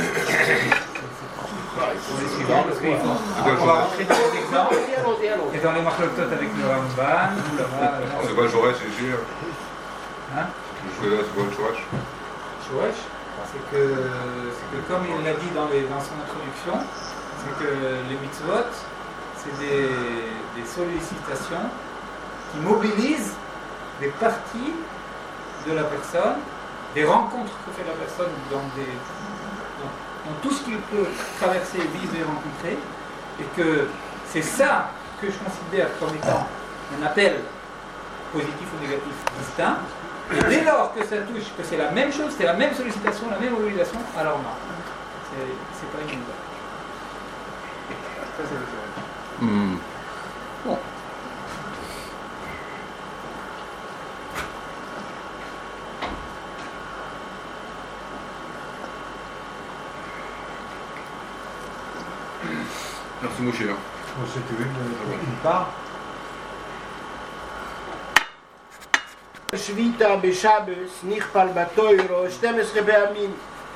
C'est les suivants, parce qu'il faut. quoi, On va rentrer dans les exemples. Allons-y, allons-y, allons-y. Et dans les marlotot avec le Ramban, ou là-bas. Alors, c'est quoi le Shoresh, c'est chier Hein? Le Shoresh, c'est quoi le Shoresh Shoresh, c'est que, c'est que comme il l'a dit dans, les, dans son introduction, c'est que les mitzvot, c'est des, des sollicitations qui mobilisent des parties de la personne, des rencontres que fait la personne dans, des, dans, dans tout ce qu'il peut traverser, vivre et rencontrer, et que c'est ça que je considère comme étant un appel positif ou négatif distinct. Et dès lors que ça touche, que c'est la même chose, c'est la même sollicitation, la même mobilisation, alors non. C'est, c'est pas une nouvelle. Ça, c'est le théorie. Hmm. Bon. Merci, Mouché. Hein. Bon, si tu veux, une part. Shvita beshabes, nichpal batoiro, שתים-עשרה פעמים.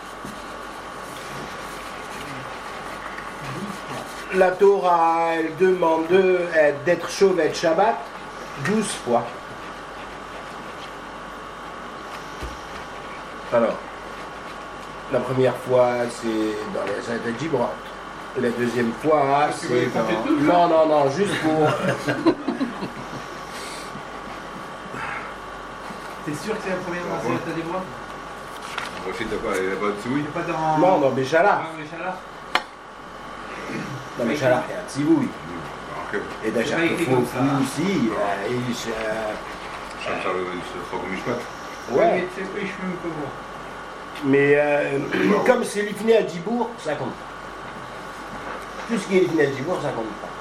La Torah, elle demande de- d'être chauvet Shabbat douze fois. Alors, la première fois, c'est dans les Zayat Djibrot. La deuxième fois, Tu veux les c'est compter dans... toutes, Non, non, non, juste pour... T'es sûr que c'est la première fois que tu as des voix? Rachid, t'as pas, il n'y a pas de Il Tsioui n'est pas dans. Non, dans Béchala. Ah, mais Inch'Allah. Dans Béchala, il y a un tzivoui. Ok. Et C'est pas d'ailleurs, écrit faut comme ça, hein. aussi, euh, il- euh, Je vais faire le Chok Mishpat. ouais. Mais tu sais quoi, je suis même pas voir. Mais euh, comme c'est l'Ifné à Djibour, ça compte pas. Tout ce qui est l'Ifné à Djibour, ça compte pas.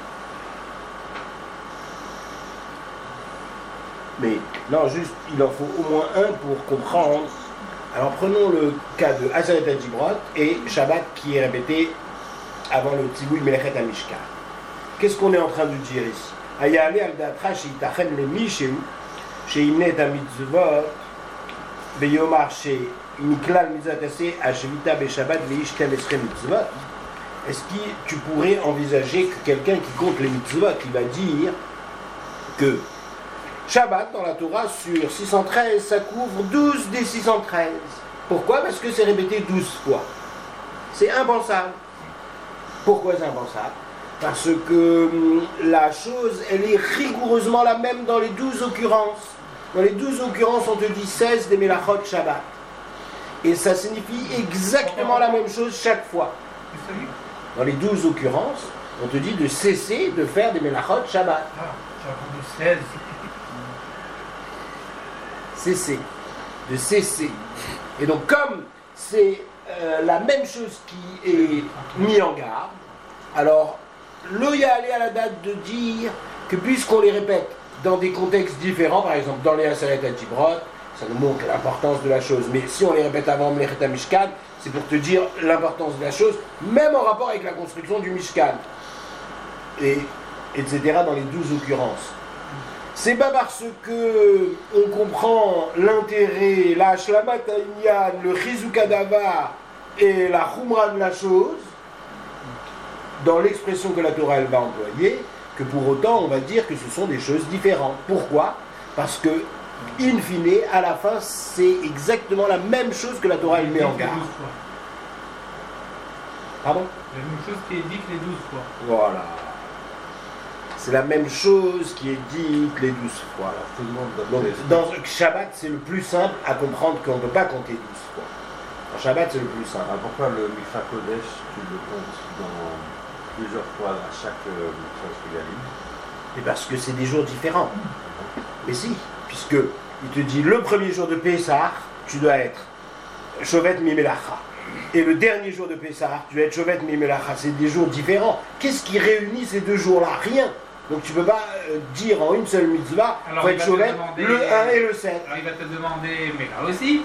Mais non, juste, il en faut au moins un pour comprendre. Alors prenons le cas de Azaret à Djibrot et Shabbat qui est répété avant le Tziboui Melechet à Mishkan. Qu'est-ce qu'on est en train de dire ici? Ayale al datra sheitachem le mishéu, sheimnet à mitzvot, beyomar she miklal mitzvot ase ashvita beshabbat veish temesre mitzvot. Est-ce que tu pourrais envisager que quelqu'un qui compte les mitzvot, il va dire que Shabbat dans la Torah sur six cent treize, ça couvre douze des six cent treize. Pourquoi? Parce que c'est répété douze fois. C'est impensable. Pourquoi c'est impensable? Parce que hum, la chose, elle est rigoureusement la même dans les douze occurrences. Dans les douze occurrences, on te dit seize des Melachot Shabbat. Et ça signifie exactement la même chose chaque fois. C'est celui? Dans les douze occurrences, on te dit de cesser de faire des Melachot Shabbat. Ah, j'ai entendu seize. Cesser, de cesser. Et donc comme c'est euh, la même chose qui est mis en garde, alors le y aller à la date de dire que puisqu'on les répète dans des contextes différents, par exemple dans les Aseret à Djibrot, ça nous montre l'importance de la chose, mais si on les répète avant Melechet à Mishkan, c'est pour te dire l'importance de la chose, même en rapport avec la construction du Mishkan. et et cetera dans les douze occurrences. C'est pas parce que on comprend l'intérêt, la Hashlamat Ha'inyan, le Chizuk HaDavar et la Khumra de la chose, dans l'expression que la Torah elle va employer, que pour autant on va dire que ce sont des choses différentes. Pourquoi? Parce que, in fine, à la fin, c'est exactement la même chose que la Torah elle met en garde. Pardon? La même chose qui est dite les douze fois. Voilà. C'est la même chose qui est dite les douze fois. Alors, je te demande Donc, d'appeler- dans Shabbat, c'est le plus simple à comprendre qu'on ne peut pas compter douze fois. En Shabbat, c'est le plus simple. Ah, pourquoi le Mikra Kodesh, tu le comptes dans plusieurs fois à chaque euh, Mikra Sugalim? Et parce que c'est des jours différents. Mais si, puisque il te dit le premier jour de Pessah, tu dois être Shovet Mimelacha. Et le dernier jour de Pessah, tu dois être Shovet Mimelacha. C'est des jours différents. Qu'est-ce qui réunit ces deux jours-là? Rien. Donc tu ne peux pas euh, dire en une seule mitzvah, il Alors, faut il être va te Shovet demander- le un et le sept. Alors il va te demander, mais là aussi,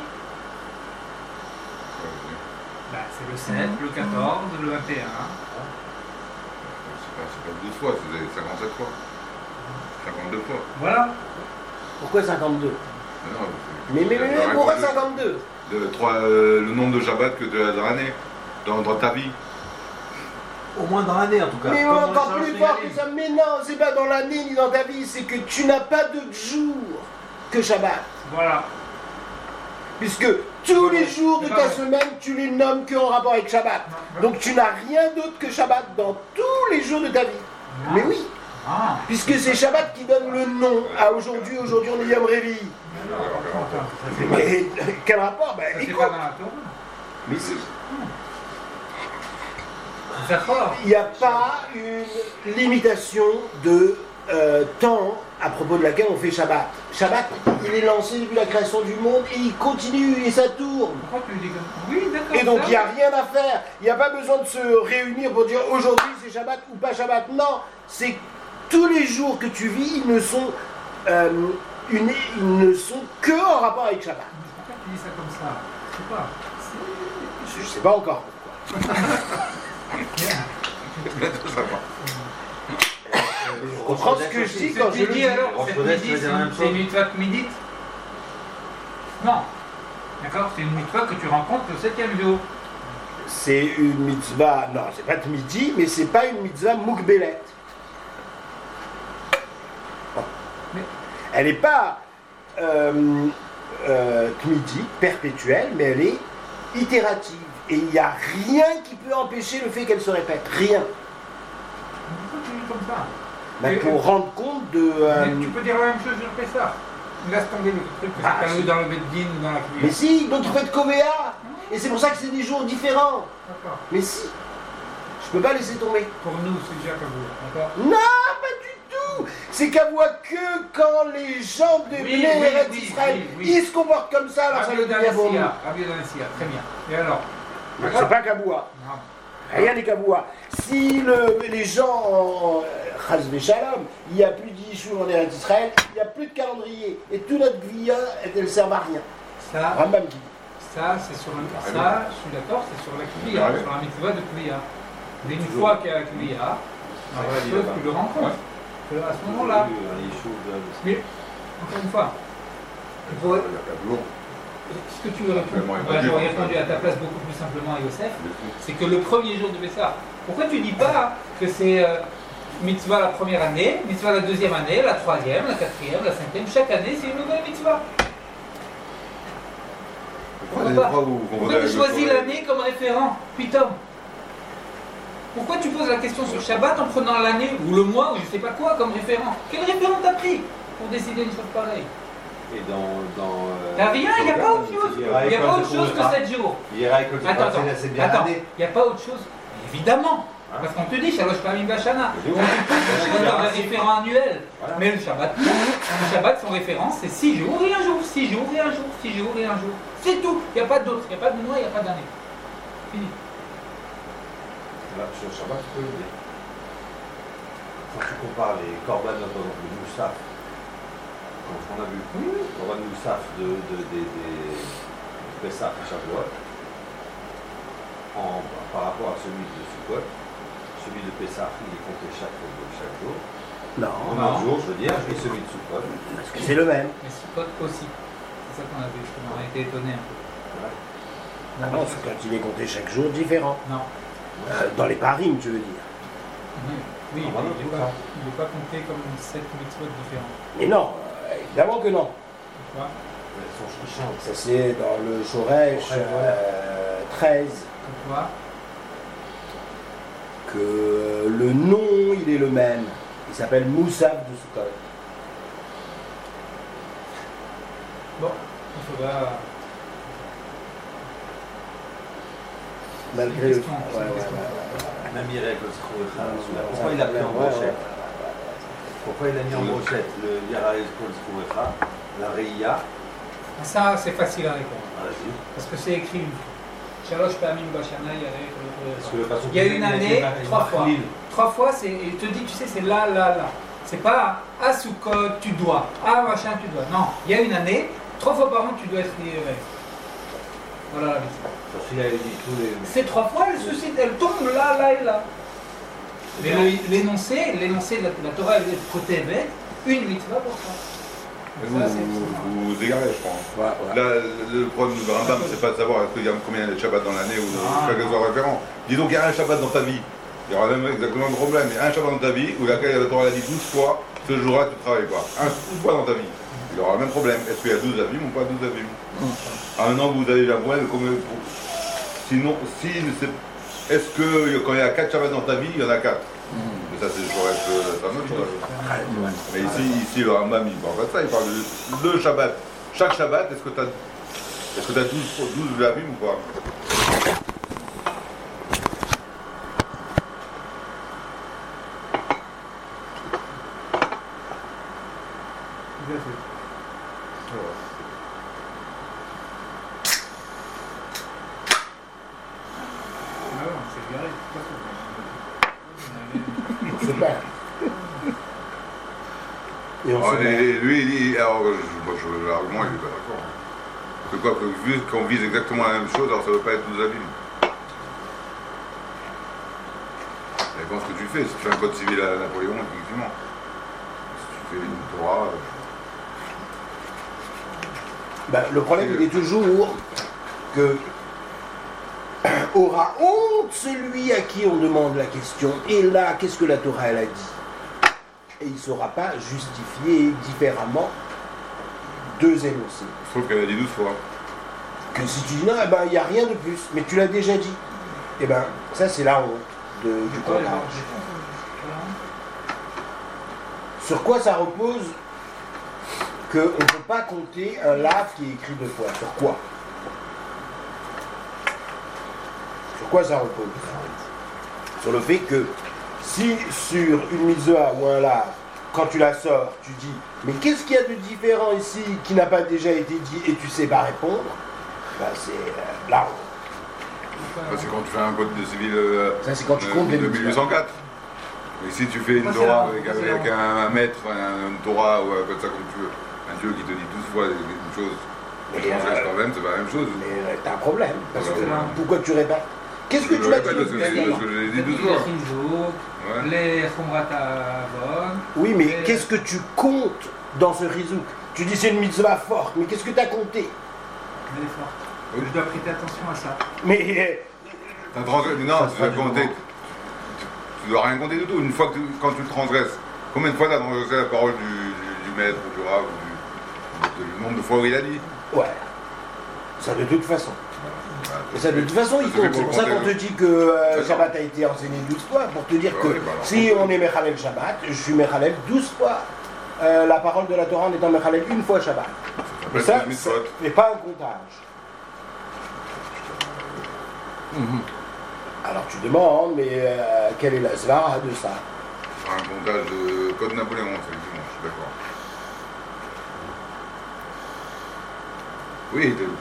bah, c'est le sept, le quatorze, le vingt et un. C'est pas, c'est pas douze fois, c'est cinquante-sept fois. cinquante-deux fois. Voilà. Pourquoi cinquante-deux? Mais non, c'est- Mais, mais, mais, c'est- mais pourquoi c'est- cinquanté-deux? le, trois, euh, le nombre de Shabbat que tu as dans l'année, dans, dans ta vie. Au moins dans l'année en tout cas. Mais Comme dans encore les plus Shabbat fort que Sugalim. ça. Mais non, c'est pas dans l'année ni dans ta vie, c'est que tu n'as pas d'autre jour que Shabbat. Voilà. Puisque tous les jours de C'est ta pas vrai. semaine, tu les nommes que en rapport avec Shabbat. Non, Donc tu n'as rien d'autre que Shabbat dans tous les jours de ta vie. Non. Mais oui, Ah. puisque c'est Shabbat qui donne le nom à aujourd'hui, aujourd'hui on est Yom Revi. Mais quel rapport? Ben Ça, c'est écoute, pas dans la Torah. mais si. C'est fort. Il n'y a pas une limitation de euh, temps à propos de laquelle on fait Shabbat. Shabbat, il est lancé depuis la création du monde et il continue et ça tourne. Pourquoi tu le dis comme ça? Oui, d'accord. Et donc ça. il n'y a rien à faire. Il n'y a pas besoin de se réunir pour dire aujourd'hui c'est Shabbat ou pas Shabbat. Non, c'est tous les jours que tu vis, ils ne sont, euh, une- ils ne sont que en rapport avec Shabbat. Pourquoi tu dis ça comme ça? Je sais pas. Je ne sais pas encore pourquoi. Ça va. Je comprends ce que je dis quand je Tu le dis dis. alors, Rosh cette Chodesh, midi, tu veux dire la même c'est une chose mitzvah midit? Non. D'accord? C'est une mitzvah que tu rencontres le septième jour. C'est une mitzvah, non, c'est pas de midi, mais c'est pas une mitzvah mukbelet. Mais- Elle n'est pas euh, euh, tmidi, perpétuelle, mais elle est itérative. Et il n'y a rien qui peut empêcher le fait qu'elle se répète. Rien. Pourquoi tu dis comme ça? Mais Et- pour rendre compte de. euh, Mais tu peux dire la même chose sur Pessah. Laisse tomber le truc que Ah, c'est pas si. dans le Beddin ou dans la Mais cuillère. si, donc il faut être Kovéa. Et c'est pour ça que c'est des jours différents. D'accord. Mais si. Je peux pas laisser tomber. Pour nous, c'est déjà comme vous. D'accord? Non, pas du tout. C'est qu'à voir que quand les gens de Oui, Bnei oui, Eretz oui, Israël, oui, oui. ils se comportent comme ça, alors ça Rabbi veut dire bon. Odanessia. Rabbi Odanessia. Très bien. Et alors? C'est pas Kaboua. Non. Rien n'est Kaboua. Si le, les gens en Chaz Shalom, il n'y a plus d'Yishuv en Eretz Israël, il n'y a plus de calendrier. Et toute notre Gvia, elle ne sert à rien. Ça, Rambam qui dit. ça c'est sur le... Ça, je suis d'accord, c'est sur la Kviya, Ouais. sur la mitzvah de Kviya. Mais une fois qu'il y a la Kviya, Ah ouais, il y a pas. tu le rencontres. Que À ce moment-là. Un Yishuv de- Mais, encore une fois, il faut- Il y a pas de l'eau. ce que tu veux répondre, Vraiment, il bah, va j'aurais dire. répondu à ta place beaucoup plus simplement à Yosef, c'est que le premier jour de Pessah, pourquoi tu dis pas que c'est euh, mitzvah la première année, mitzvah la deuxième année, la troisième, la quatrième, la cinquième, chaque année c'est une nouvelle mitzvah. Pourquoi Pourquoi des fois où on Pourquoi voudrait tu le choisis soleil l'année comme référent, Pitom? Pourquoi tu poses la question sur Shabbat en prenant l'année ou le mois ou je sais pas quoi comme référent? Quel référent t'as pris pour décider une chose pareille? Et dans. dans euh, T'as rien, il n'y a pas autre chose. Il n'y a pas autre chose que sept jours. Yera Ekol Attends, attends, Tefillah, c'est bien attends, l'année. il n'y a pas autre chose. Évidemment, parce qu'on te dit Shalosh Pamim Bashana. Oui, On te pose des choses dans un référent annuel. Voilà. Mais le Shabbat, non. Le Shabbat, son référence, c'est six jours et un jour, six jours et un jour, six jours et un jour. C'est tout. Il n'y a pas d'autre. Il n'y a pas de mois, il n'y a pas d'année. Fini. Là, sur Shabbat, tu peux le dire. Quand tu compares les korbanot, par exemple, le Moussaf, quand on a vu le korban Moussaf de, de, des des Pessah et Shavuot, en, par rapport à celui de Sukkot, celui de Pessah, il est compté chaque, chaque jour. Non, En Non. un jour, je veux dire, et celui de Sukkot. parce que c'est le même. Mais Sukkot aussi. C'est ça qu'on a vu, justement. On a été étonnés un peu. Ah non, c'est quand il est compté chaque jour différent. Non. Euh, dans les parim, tu veux dire. Oui, oui, Ah, il n'est non, pas, il est pas compté comme sept mitzvot différents. Mais non, euh, évidemment que non. Pourquoi? Elles sont qui changent. Ça c'est dans le Shoresh Ouais, voilà. euh, treize, Pourquoi? que le nom il est le même. Il s'appelle Moussaf de Sukkot. Bon, il faudra... Malgré le. Question, Ouais, c'est ouais, une ouais, question. ouais, ouais. Même Irek, le Skrouecha. Ouais, Pourquoi il a pris en ouais, ouais, brochette ouais, Pourquoi il a mis en brochette le Yaraïs Kol Skrouecha, la Reïa? Ça, c'est facile à répondre. Ah, vas-y. Parce que c'est écrit une fois. Shalosh Pamim Bashana, il y avait... Parce que le passage Il y a une il année, il trois marque fois. l'île. Trois fois, c'est, il te dit, tu sais, c'est là, là, là. C'est pas à Sukkot, tu dois. Ah, machin, tu dois. Non, il y a une année, trois fois par an, tu dois être libéré. Voilà la mitzvah. Parce qu'il a dit tous les. Ces trois fois, elle suscite, elle tombe là, là et là. Mais le- l'énoncé, l'énoncé de la, la Torah, elle est protégée, une mitzvah pour ça. Mais Ça, vous, c'est- vous, vous égarez, je crois. Ouais, ouais. Là, le problème du Rambam, c'est pas de savoir est-ce qu'il y a combien il y a de Shabbat dans l'année ou Ah, quel que soit référent. Dis donc, il y a un Shabbat dans ta vie. Il y aura même exactement le problème. Il y a un Shabbat dans ta vie où laquelle la Torah l'a dit douze fois, ce jour-là, tu ne travailles pas. Un, douze fois dans ta vie. Il y aura le même problème. Est-ce qu'il y a douze abîmes ou pas douze abîmes? Ah, maintenant, vous avez la moelle, comme. Sinon, si, c'est- est-ce que quand il y a quatre Shabbats dans ta vie, il y en a quatre? Mais ça, c'est toujours être la même chose. Mais ici, ici, le Rambam, il parle pas de ça, il parle de le Shabbat. Chaque Shabbat, est-ce que tu as, est-ce que tu as douze, douze abîmes ou pas? Tout à fait. Ah ouais, on s'est garé, tout à fait. On se perd. Et on Ah, se perd. et lui, il dit, alors, je, moi, je, l'argument, il n'est pas d'accord. Que quoi, que vu qu'on vise exactement la même chose, alors ça ne veut pas être douze abîmes. Ça dépend ce que tu fais. Si tu fais un code civil à Napoléon, effectivement. Si tu fais une Torah. euh, Ben, le problème, il est toujours que aura honte celui à qui on demande la question. Et là, qu'est-ce que la Torah elle a dit? Et il ne saura pas justifier différemment deux énoncés. Je trouve qu'elle a dit douze fois. Que si tu dis non, eh ben, il n'y a rien de plus, mais tu l'as déjà dit. Eh ben, ça c'est la honte de- du comptage. Sur quoi ça repose qu'on ne peut pas compter un lave qui est écrit deux fois? Sur quoi? Sur quoi ça repose? Sur le fait que si sur une mitzvah ou un lave, quand tu la sors, tu dis mais qu'est-ce qu'il y a de différent ici qui n'a pas déjà été dit et tu sais pas répondre, ben c'est euh, la honte. Ça, c'est quand tu fais un code de civil euh, Ça c'est quand tu euh, comptes les de mitzvahs. mille huit cent quatre. Mais si tu fais une Moi, c'est Torah la- avec, c'est la- avec un, un maître, un, une Torah ou comme ça comme tu veux, un Dieu qui te dit douze fois une chose, Mais, et transgresse euh, toi-même, c'est pas la même chose. Mais euh, t'as un problème. Parce que Voilà. pourquoi tu répètes? Qu'est-ce que Je tu le as dit? répète parce que c'est parce que je l'ai dit douze fois. Ouais. Les Khumrat Avon. Oui, mais Et- qu'est-ce que tu comptes dans ce rizouk? Tu dis c'est une mitzvah forte, mais qu'est-ce que tu as compté? Elle est forte. Oui. Je dois prêter attention à ça. Mais euh, T'as transgressé- non, Ça tu sera dois du compter. moment. Tu, tu- tu dois rien compter du tout. Une fois que tu, quand tu le transgresses, combien de fois tu as transgressé la parole du, du, du maître ou du rav ou du, du nombre de fois où il a dit? ouais, ça de toute façon. Bah, Et ça de toute façon, il suffit compte. C'est pour ça le qu'on te compter, dit que euh, D'accord. Shabbat a été enseigné douze fois, pour te dire Bah que oui, bah alors, si compte. on est Mechalel Shabbat, je suis Mechalel douze fois euh, la parole de la Torah en étant Mechalel une fois Shabbat. Ça Mais s'appelle ça, douze ça mitzvot. n'est pas un comptage. Alors tu demandes, mais euh, quelle est la zvara de ça? C'est un comptage de code Napoléon, effectivement, je suis d'accord. Oui, de...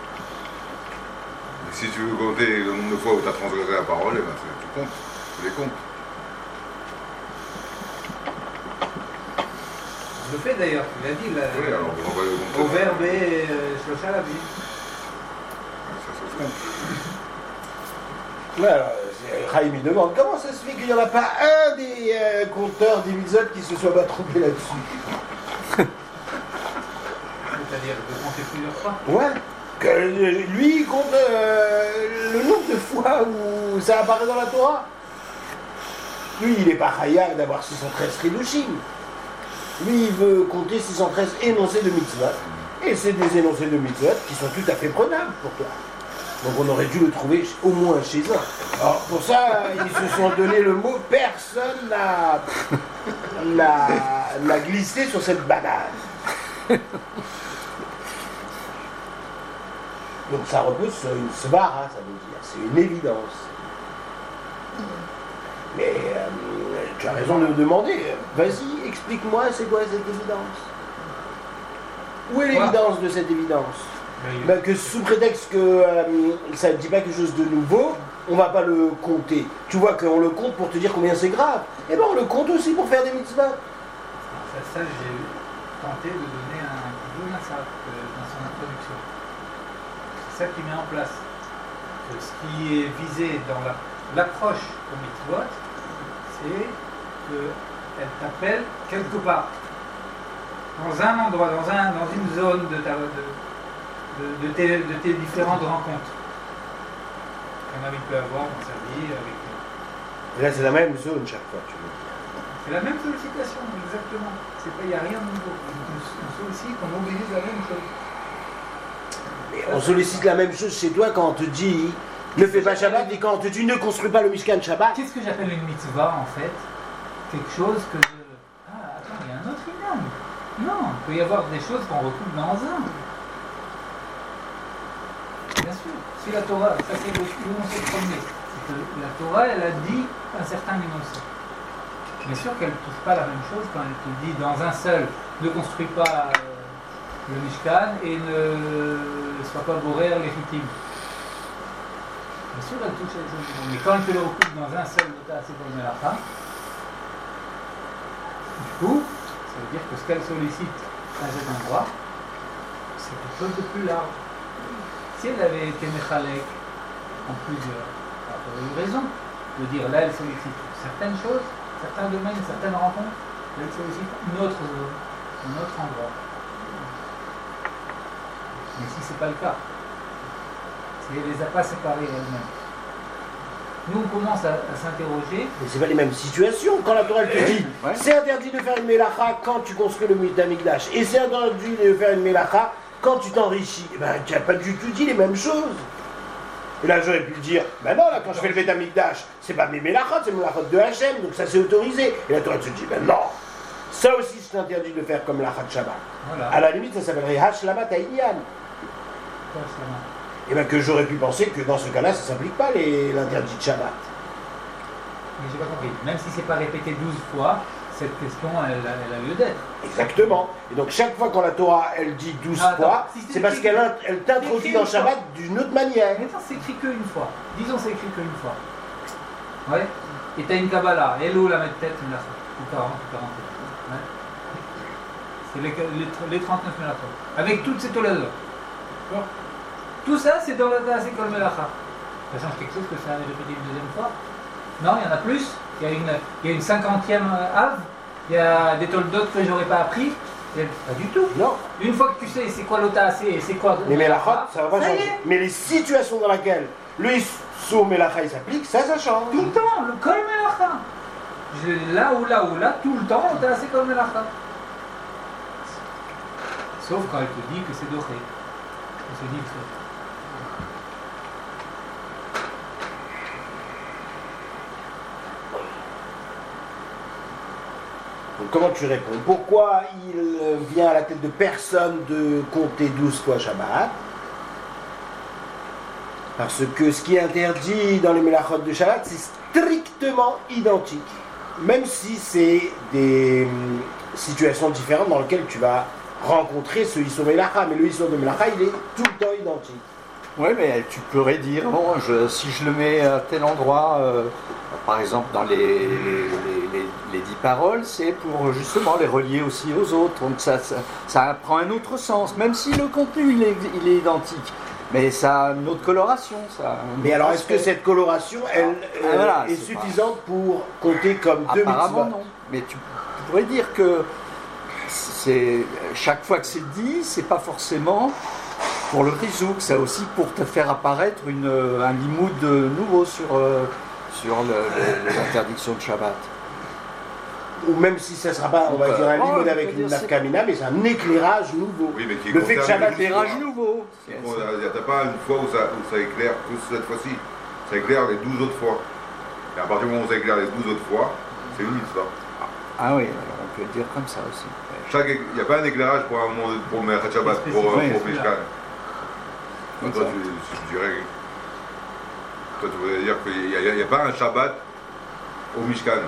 Mais si tu veux compter le nombre de fois où tu as transgressé la parole, eh ben, c'est- tu comptes, tu les comptes. Je le fais d'ailleurs, tu l'as dit. Là, Oui, alors on va le compter. au verbe et euh, Shlosha la vie. Ça, ça se compte. Ouais, alors, Chaim il demande comment ça se fait qu'il n'y en a pas un des euh, compteurs des mitzvot qui se soit pas trompé là-dessus. C'est-à-dire de compter plusieurs fois. Ouais. Que euh, lui il compte euh, le nombre de fois où ça apparaît dans la Torah. Lui il n'est pas chayav d'avoir six cent treize Chidushim. Lui il veut compter six cent treize énoncés de mitzvot. Et c'est des énoncés de mitzvot qui sont tout à fait prenables pour toi. Donc on aurait dû le trouver au moins chez un. Alors pour ça, ils se sont donné le mot, personne n'a, n'a, n'a glissé sur cette banane. Donc ça repose sur une svara, ça veut dire, c'est une évidence. Mais euh, tu as raison de me demander, vas-y, explique-moi c'est quoi cette évidence. Où est l'évidence de cette évidence? Ben, que sous prétexte que euh, ça ne dit pas quelque chose de nouveau, on ne va pas le compter. Tu vois qu'on le compte pour te dire combien c'est grave. Eh bien on le compte aussi pour faire des mitzvahs. Ça, ça j'ai tenté de donner un coup à ça dans son introduction. C'est ça qui met en place. Que ce qui est visé dans la, l'approche au mitzvot, c'est qu'elle t'appelle quelque part. Dans un endroit, dans, un, dans une zone de ta... De, De, de, tes, de tes différentes rencontres qu'un ami peut avoir dans sa vie avec... Et là c'est la même zone chaque fois, tu veux. C'est la même sollicitation, exactement. Il n'y a rien de nouveau. On, on sollicite, on mobilise la même chose. Mais on sollicite la même chose chez toi quand on te dit ne fais pas Shabbat et quand on te dit ne construis pas le Mishkan Shabbat. Qu'est-ce que j'appelle une mitzvah en fait? Quelque chose que je... Ah, attends, il y a un autre inam. Non, il peut y avoir des choses qu'on recoupe dans un. Bien sûr, si la Torah, ça c'est l'énoncé premier, c'est que la Torah elle a dit un certain énoncé. Bien sûr qu'elle ne touche pas la même chose quand elle te dit dans un seul, ne construis pas euh, le Mishkan et ne sois pas borer légitime. Bien sûr elle touche les choses, mais quand elle te le recoupe dans un seul, c'est comme la femme. Du coup, ça veut dire que ce qu'elle sollicite à cet endroit, c'est quelque chose de plus large. Si elle avait été méchalek en plusieurs, elle aurait eu raison de dire là elle sollicite certaines choses, certains domaines, certaines rencontres, là elle sollicite une autre zone, un autre endroit. Mais si ce n'est pas le cas, si elle ne les a pas séparées elles-mêmes. Nous on commence à, à s'interroger. Mais c'est pas les mêmes situations. Quand la Torah te dit ouais. C'est interdit de faire une mélacha quand tu construis le Beit Hamikdash et c'est interdit de faire une mélacha quand tu t'enrichis, eh ben, tu n'as pas du tout dit les mêmes choses. Et là, j'aurais pu le dire, ben non, là, quand je fais le Beit Hamikdash, c'est pas mes mélachot, c'est mes mélachot de Hachem, donc ça c'est autorisé. Et là, tu aurais te dit, ben non, ça aussi c'est interdit de faire comme l'achat Shabbat. Voilà. À la limite, ça s'appellerait Hashlamat Haïdian. Et bien que j'aurais pu penser que dans ce cas-là, ça ne s'applique pas les, l'interdit de Shabbat. Mais j'ai pas compris. Même si c'est pas répété douze fois, cette question, elle, elle a lieu d'être. Exactement. Et donc chaque fois quand la Torah, elle dit douze ah, fois, si c'est, c'est parce qu'elle elle t'introduit dans Shabbat fois. D'une autre manière. Mais attends, c'est écrit qu'une fois. Disons c'est écrit qu'une fois. Ouais. Et t'as une Kabbalah. Hello la mettre tête, une ou quarante, ou quarante. Ouais. C'est les, les, les trente-neuf mélachot. Avec toutes ces toledos. D'accord. Tout ça, c'est dans la Taaseh Kol Melacha. Ça change quelque chose que ça avait répété une deuxième fois? Non, il y en a plus. Il y a une, il y a une cinquantième Av. Il y a des toldot que j'aurais pas appris. Pas du tout. Non. Une fois que tu sais c'est quoi l'Otaaseh et c'est quoi... Les Melachot, ça va pas ça changer. Mais les situations dans lesquelles le Issur Melacha il s'applique, ça, ça change. Tout le temps, le Kol Melacha. Là ou là ou là, tout le temps, l'Otaaseh Kol Melacha. Sauf quand elle te dit que c'est doré. Que c'est dit que c'est... Donc, comment tu réponds? Pourquoi il vient à la tête de personne de compter douze fois Shabbat? Parce que ce qui est interdit dans les Melachot de Shabbat, c'est strictement identique. Même si c'est des hum, situations différentes dans lesquelles tu vas rencontrer ce Issur Melacha, mais le Issur de Melacha, il est tout le temps identique. Oui, mais tu pourrais dire, bon, je, si je le mets à tel endroit, euh, par exemple dans les, les, les, les dix paroles, c'est pour justement les relier aussi aux autres. Donc ça, ça, ça prend un autre sens, même si le contenu il est, il est identique. Mais ça a une autre coloration, ça. Mais alors, est-ce que cette coloration, elle, Ah, euh, voilà, est c'est suffisante pour compter comme deux Apparemment mitzvot? non. Mais tu, tu pourrais dire que c'est chaque fois que c'est dit, c'est pas forcément pour le rizouk, c'est aussi pour te faire apparaître une, un limoud nouveau sur, euh, sur le- le- les interdictions de Shabbat. Ou même si ça ne sera pas, on va Euh, dire, un oh, limon je avec veux une dire, c'est- nafkamina, mais c'est un éclairage nouveau. Oui, mais qui Le fait que concerne Shabbat juste Éclairage toi. nouveau. Bon, T'as pas une fois où ça, où ça éclaire que cette fois-ci. Ça éclaire les douze autres fois. Et à partir du moment où ça éclaire les douze autres fois, c'est une mitzvah. Ah oui, alors on peut le dire comme ça aussi. Chaque, il n'y a pas un éclairage pour un moment pour Merchat Shabbat, pour, euh, Oui, pour c'est Mishkan. Comme Toi, ça. tu, tu dirais. Toi, tu voudrais dire qu'il n'y a, il y a pas un Shabbat au Mishkan.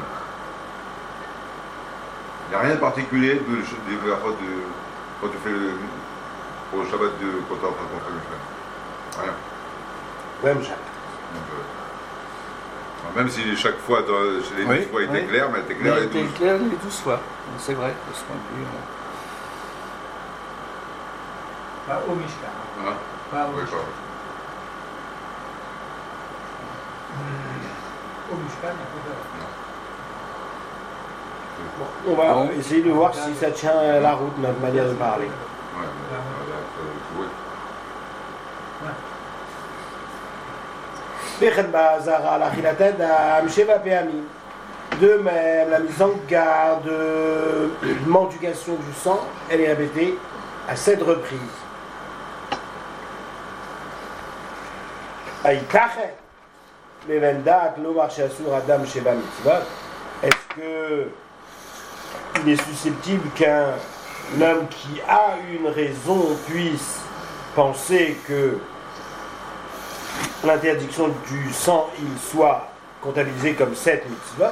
Il n'y a rien de particulier de, de, de, de- quand tu fais le, pour le Shabbat de quand tu es en train de faire le Mishkan. Rien. Même Shabbat. Donc, euh, même si chaque fois, dans, chez les Oui, douze fois, il oui. t'éclaire, mais elle Mais t'éclaire les t'es douze. clair les douze fois. C'est vrai, de ce point de vue. euh. Pas au Mishkan. Hein Pas au Oui, Mishkan. pas. Au Mishkan, il y a pas de- Bon, on va Ah bon essayer de voir si ça tient la route, notre manière de parler. Ouais, mais, euh, euh, oui. Bechet Bazara, la Chilatet, Am Sheva Peami. De même, la mise en garde, euh, mendication du sang, elle est répétée à sept reprises. Aïtache, Levendak, Lomar Shasur, Adam Sheva Mitzvot. Est-ce que il est susceptible qu'un homme qui a une raison puisse penser que l'interdiction du sang il soit comptabilisé comme sept mitzvot?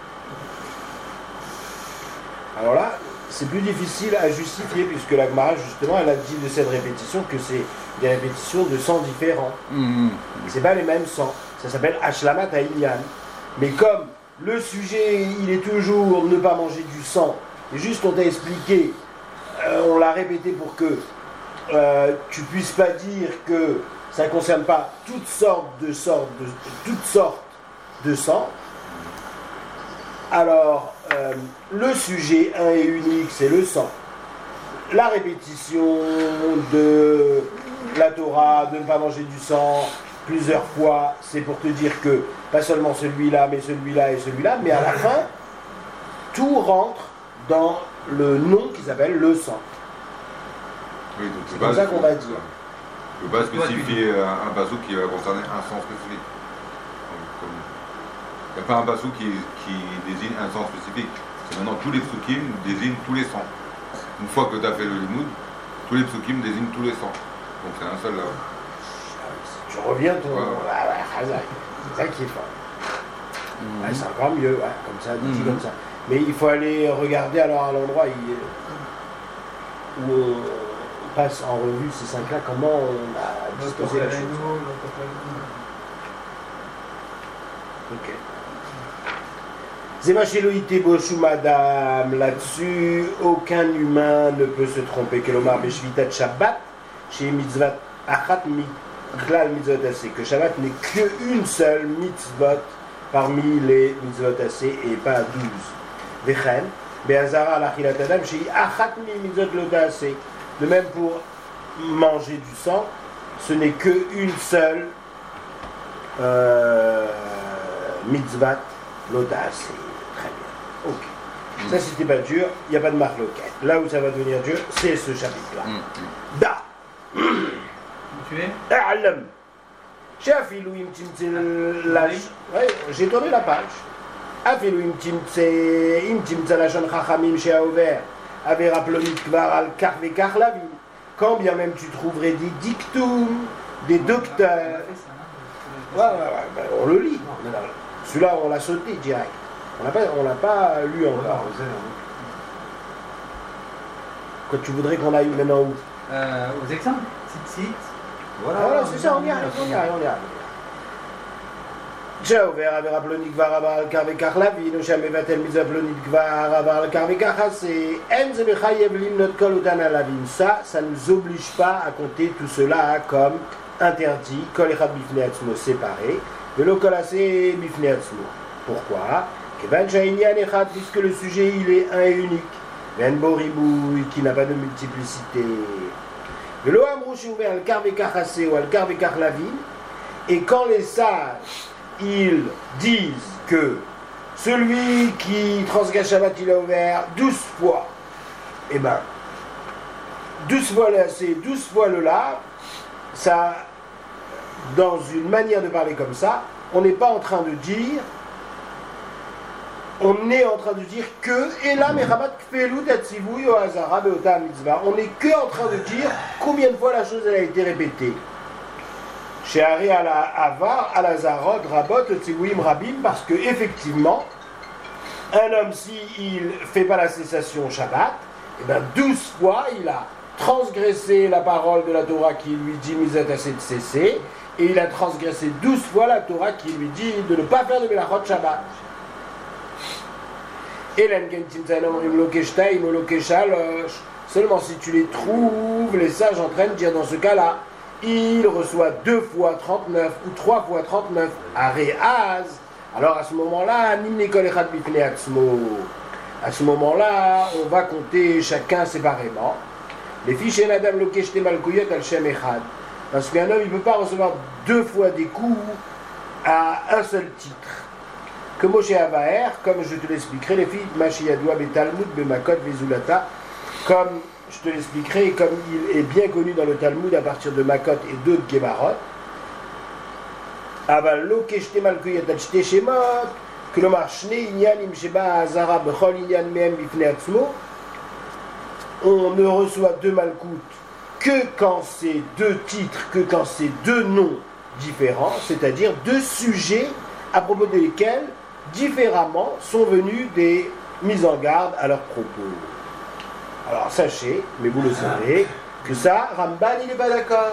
Alors là, c'est plus difficile à justifier puisque la Gemara justement elle a dit de cette répétition que c'est des répétitions de sang différents. Mhm. C'est pas les mêmes sangs. Ça s'appelle Ashlamat Haïlian. Mais comme le sujet, il est toujours ne pas manger du sang, et juste on t'a expliqué, euh, on l'a répété pour que euh, tu puisses pas dire que ça ne concerne pas toutes sortes de sortes de toutes sortes de sang. Alors, euh, le sujet un et unique, c'est le sang. La répétition de la Torah, de ne pas manger du sang plusieurs fois, c'est pour te dire que pas seulement celui-là, mais celui-là et celui-là, mais à la fin, tout rentre dans le nom qui s'appelle le sang. Oui, donc C'est tu comme vas- ça qu'on va dire. Tu ne peux pas spécifier un, un bassou qui va concerner un sens spécifique. Comme- comme- Il n'y a pas un bassou qui, qui désigne un sens spécifique. C'est maintenant tous les psukim désignent tous les sens. Une fois que tu as fait le limoud, tous les psukim désignent tous les sens. Donc c'est un seul là. Tu reviens ton. Ouais. Ah ouais, Hazak. C'est ça qui est fort. Mhm. Ouais, c'est encore mieux, ouais, comme ça, dit Mhm. comme ça. Mais il faut aller regarder alors à l'endroit il- où on passe en revue ces cinq-là, comment on a disposé la chose. Ok. Zemachéloïté Boshou Madame, là-dessus, aucun humain ne peut se tromper. Kelomar Beshvitat Shabbat, chez Mitzvat Achat Miklal Mitzvot Assez, que Shabbat n'est qu'une seule mitzvot parmi les mitzvot Assez et pas douze. Vechen, Be'azara Lachilat Adam, chez Achat Mi Mitzvot Lota Assez. De même pour manger du sang, ce n'est qu'une seule euh, mitzvah Lota Assez. Très bien. Ok. Ça, c'était pas dur, il n'y a pas de marloquette. Là où ça va devenir dur, c'est ce chapitre-là. Mhm. Da. Tu es A'lam. Shafilou im timtse lash. Ouais, j'ai tourné la page. Afilou im timtse im timtse lashon chachamim she'aover. Avera plonit kvar al kar vekar lavin. Quand bien même tu trouverais des dictums, des docteurs. Ouais, ouais, ouais, ben, on le lit. Celui-là, on l'a sauté direct. On l'a pas, on l'a pas lu encore. Quoi, tu voudrais qu'on aille maintenant où? Euh, aux exemples. Tzitzit. Voilà, Voilà, c'est ça, on y arrive, on y arrive, on y arrive. J'aouvert avec Raplonik Varabar Karvekar Lavin, ou jamais va-t-elle mise à Plonik Varabar Karvekar c'est Enzebechayev Limnot Kol Utan Lavin. Ça, ça ne nous oblige pas à compter tout cela comme interdit, kol echad bifnei atzmo séparé, velo kol aseh bifnei atzmo. Pourquoi? Kevan sha'inyan echad, puisque le sujet il est un et unique. Ven bo ribouille, qui n'a pas de multiplicité. Velo amrou she'ouvert al kar vekach aseh ou al kar vekach lavin. Et quand les sages, ils disent que celui qui transgresse Shabbat, il a ouvert douze fois, eh bien, douze fois le assez, douze fois le lave, ça, dans une manière de parler comme ça, on n'est pas en train de dire, on est en train de dire que, et là, Mechabat Kfelu Tatsivui O Hazara Beota Mitzvah, on n'est que en train de dire combien de fois la chose elle a été répétée. Chez Ari à la Avar, à la Zarot, Rabot, Tzivouim Rabim, parce que effectivement, un homme, s'il ne fait pas la cessation Shabbat, et bien douze fois, il a transgressé la parole de la Torah qui lui dit Mizat assez de cesser, et il a transgressé douze fois la Torah qui lui dit de ne pas faire de Melachot Shabbat. Seulement si tu les trouves, les sages en train de dire dans ce cas-là, il reçoit deux fois trente-neuf ou trois fois trente-neuf à Réaz. Alors à ce moment-là, à ce moment-là, on va compter chacun séparément. Les fiches en Adam Lokesh Temalkouyot al Shem Echad. Parce qu'un homme, il ne peut pas recevoir deux fois des coups à un seul titre. Que Moshe Avaer, comme je te l'expliquerai, les filles de Mashiyadoua Betalmud Bemakot Vezulata, comme je te l'expliquerai, et comme il est bien connu dans le Talmud à partir de Makot et d'autres Gemarot, Aval Lokesh Temalkouyot al Shte Shemot, Klomar Shne Inyan Im Sheba Azara Bechol Inyan Mehem Bifne Atzmo, on ne reçoit deux malkoutes que quand c'est deux titres, que quand c'est deux noms différents, c'est-à-dire deux sujets à propos desquels, différemment, sont venus des mises en garde à leur propos. Alors sachez, mais vous le savez, que ça, Ramban, il n'est pas d'accord.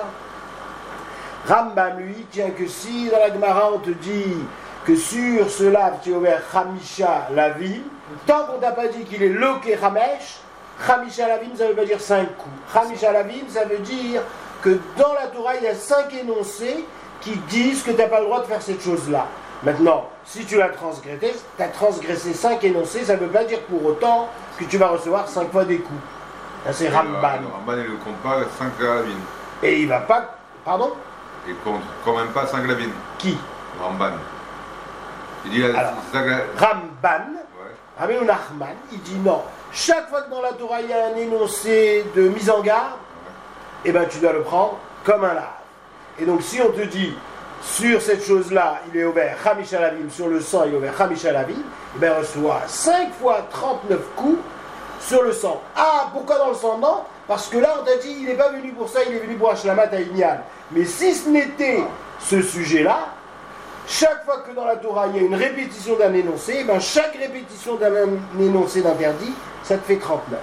Ramban, lui, tient que si dans la Gemara on te dit que sur ce lave tu as ouvert Khamisha Lavim, tant qu'on t'a pas dit qu'il est Loké Hamesh, Khamisha Lavim, ça ne veut pas dire cinq coups. Khamisha Lavim, ça veut dire que dans la Torah, il y a cinq énoncés qui disent que tu n'as pas le droit de faire cette chose-là. Maintenant, si tu l'as transgressé, tu as transgressé cinq énoncés, ça ne veut pas dire pour autant que tu vas recevoir cinq fois des coups. Ça, c'est Ramban. Ramban, il ne compte pas cinq lavines. Et il ne va pas... Pardon? Il ne compte quand même pas cinq lavines. Qui? Ramban. Il dit... La, Alors, cinq... Ramban, ouais. Rabbi Nachman, il dit non. Chaque fois que dans la Torah, il y a un énoncé de mise en garde, ouais. Eh ben, tu dois le prendre comme un lave. Et donc, si on te dit... Sur cette chose-là, il est ouvert Khamisha Lavim, sur le sang, il est ouvert Khamisha Lavim, et bien il reçoit cinq fois trente-neuf coups sur le sang. Ah, pourquoi dans le sang? Non, parce que là on t'a dit, il n'est pas venu pour ça, il est venu pour Hashlamat Inyan. Mais si ce n'était ce sujet-là, chaque fois que dans la Torah il y a une répétition d'un énoncé, et bien chaque répétition d'un énoncé d'interdit, ça te fait trente-neuf.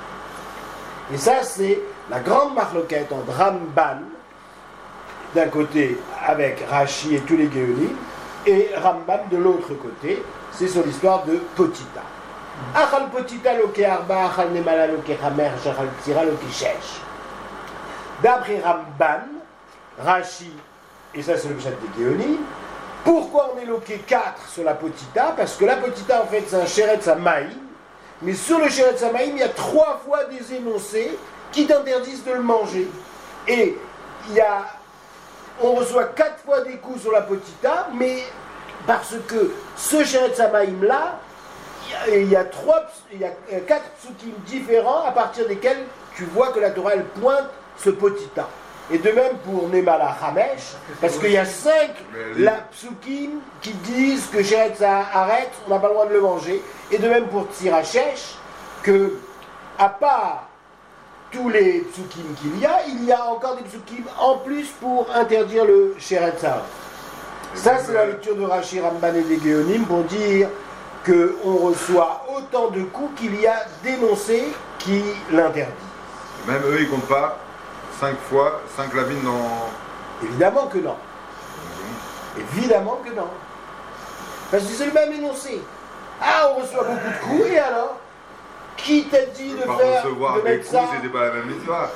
Et ça, c'est la grande marloquette entre Ramban, d'un côté avec Rashi et tous les Géonim, et Rambam de l'autre côté, c'est sur l'histoire de Potita. Achal Potita loke arba, achal nemala loke chamer, achal tira loke shesh. D'après Ramban, Rashi, et ça c'est le chat des Géonim, pourquoi on est loqué quatre sur la Potita? Parce que la Potita en fait c'est un Sheret Samaïm, mais sur le Sheret Samaïm il y a trois fois des énoncés qui t'interdisent de le manger. Et il y a on reçoit quatre fois des coups sur la Potita, mais parce que ce Sheret Samaïm là, il y a trois, il y a quatre psukim différents à partir desquels tu vois que la Torah elle pointe ce Potita. Et de même pour Nemala Hamesh, parce qu'il y a cinq la psukim qui disent que Sheret arrête, on n'a pas le droit de le manger. Et de même pour Tsirachèche, que à part tous les psukim qu'il y a, il y a encore des psukim en plus pour interdire le Sheret Sahar. Ça, c'est la lecture de Rashi, Ramban et des Géonim pour dire qu'on reçoit autant de coups qu'il y a d'énoncés qui l'interdisent. Même eux, ils comptent pas cinq fois, cinq lavines dans... Évidemment que non. Évidemment que non. Parce que c'est le même énoncé. Ah, on reçoit beaucoup de coups, et alors? Qui t'a dit de pas faire, recevoir de des mettre coups, ça? c'était pas la même histoire.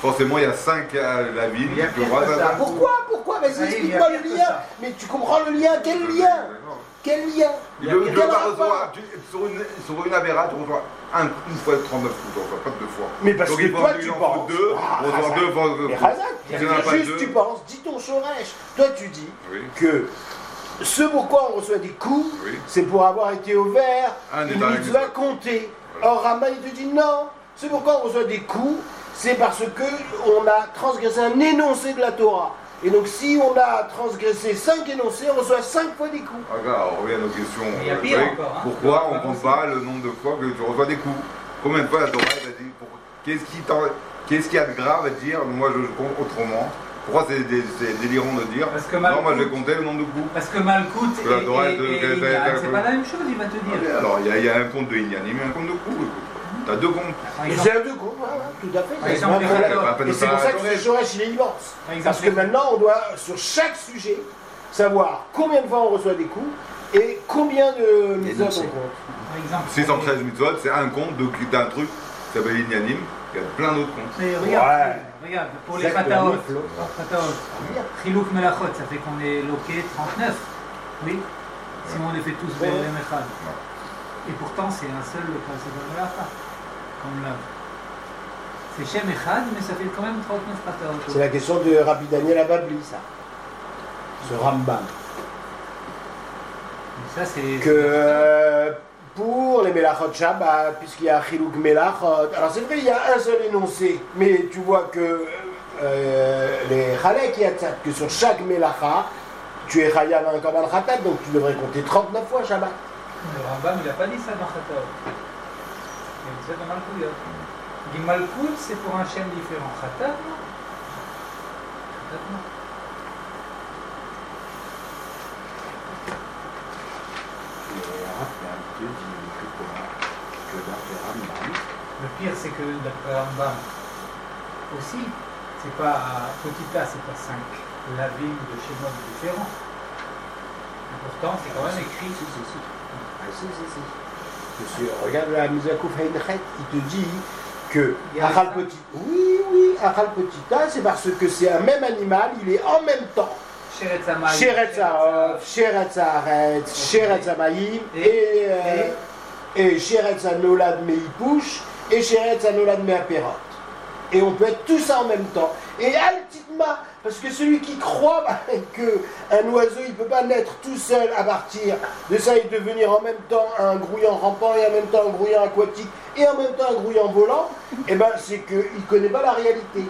forcément il y a cinq à la ville. Il y a qui pire aura que ça. ça. Pourquoi Pourquoi Vas-y, Ah, il y a explique-moi pire le que lien. ça. Mais tu comprends le lien Quel lien Quel lien Il Il y a veut, pire il que veut ça. pas recevoir, tu- sur, une, sur une aberra, tu reçois un, une fois trente-neuf coups, tu reçois pas deux fois. Mais parce Donc que il faut toi, en- tu il en penses. faut deux, Ah, on reçoit Razak. deux fois deux Mais coups. Razak, Si il y en a pas juste deux- tu penses, dis ton Shoresh. Toi, tu dis Oui. que ce pourquoi on reçoit des coups, Oui. c'est pour avoir été au vert, Un des une derniers mitzvah mitzvot. comptée. Voilà. Or, Rama, il te dit non. Ce pourquoi on reçoit des coups, c'est parce que on a transgressé un énoncé de la Torah. Et donc, si on a transgressé cinq énoncés, on reçoit cinq fois des coups. Regarde, on revient à nos questions. Il y a euh, pire oui. encore, hein. Pourquoi on Pas ne compte possible. pas le nombre de fois que tu reçois des coups? Combien de fois la Torah elle a dit pour- Qu'est-ce qui t'en- qu'est-ce qu'il y a de grave à dire moi je, je compte autrement? Pourquoi c'est dé- c'est délirant de dire Parce que non, moi je vais Malkout- compter le nombre de coups? Parce que Malkout Que la et, Torah, et- de- et qu'elle- Inyan, qu'elle- c'est pas la même chose, il va te dire. Allez, alors il y, a- il y a un compte de Inyanim et un compte de coups. T'as deux comptes. Par Et exemple, c'est un deux coups, voilà, tout à fait. Par c'est exemple, pas un les problème. Khator. Pas peine de Et c'est pour faire ça que la ce Shoresh, il est immense. Par exemple, Parce que les- maintenant, on doit, sur chaque sujet, savoir combien de fois on reçoit des coups et combien de mitzvot on Énoncés. compte. par exemple, six cent treize mitzvot, c'est un compte de- d'un truc qui s'appelle Inyanim. Il y a plein d'autres comptes. Mais regarde, Ouais. regarde, pour les Exact, Khataot, le flot. Khataot, Chilouk Melachot, ça fait qu'on est loqué trente-neuf. Oui. Si on les fait tous vers les Mechad. Et pourtant, c'est un seul le principe de Melacha. Comme là. C'est Shem Echad, mais ça fait quand même trente-neuf Khataot. C'est la question de Rabbi Daniel Ababli, ça. Ce Rambam. Ça, c'est. Que euh, pour les Melachot Shabbat, puisqu'il y a Chilouk Melachot, alors c'est vrai, il y a un seul énoncé, mais tu vois que euh, les Chalek Yatzat, que sur chaque Melacha, tu es Chayav un Korban Khatat, donc tu devrais compter trente-neuf fois Shabbat. Le Rambam, il n'a pas dit ça dans Khataot. Il a dit ça dans Malkout. Il dit Malkout, c'est pour un Shem différent. Khatat, non. Khatat, non. Le pire, c'est que d'après Rambam aussi, c'est pas Potita, c'est pas cinq lavim de Shemot différents. Et pourtant, c'est quand même écrit. Ah, si, si, si. Monsieur, regarde la Mizakouf Heinchet, il te dit que Il y a Achal ça. Petit. Oui, oui, Achal Petita, c'est parce que c'est un même animal, il est en même temps. Sheretz Hamayim, Sheretz Haof, Sheretz Haaretz, Sheretz Hamayim et, euh, et Sheretz Hanolad Meipush et Sheretz Hanolad Meaperot. Et on peut être tout ça en même temps. Et Altima, parce que celui qui croit qu'un oiseau il ne peut pas naître tout seul à partir de ça et devenir en même temps un grouillant rampant et en même temps un grouillant aquatique et en même temps un grouillant volant, eh ben c'est qu'il ne connaît pas la réalité.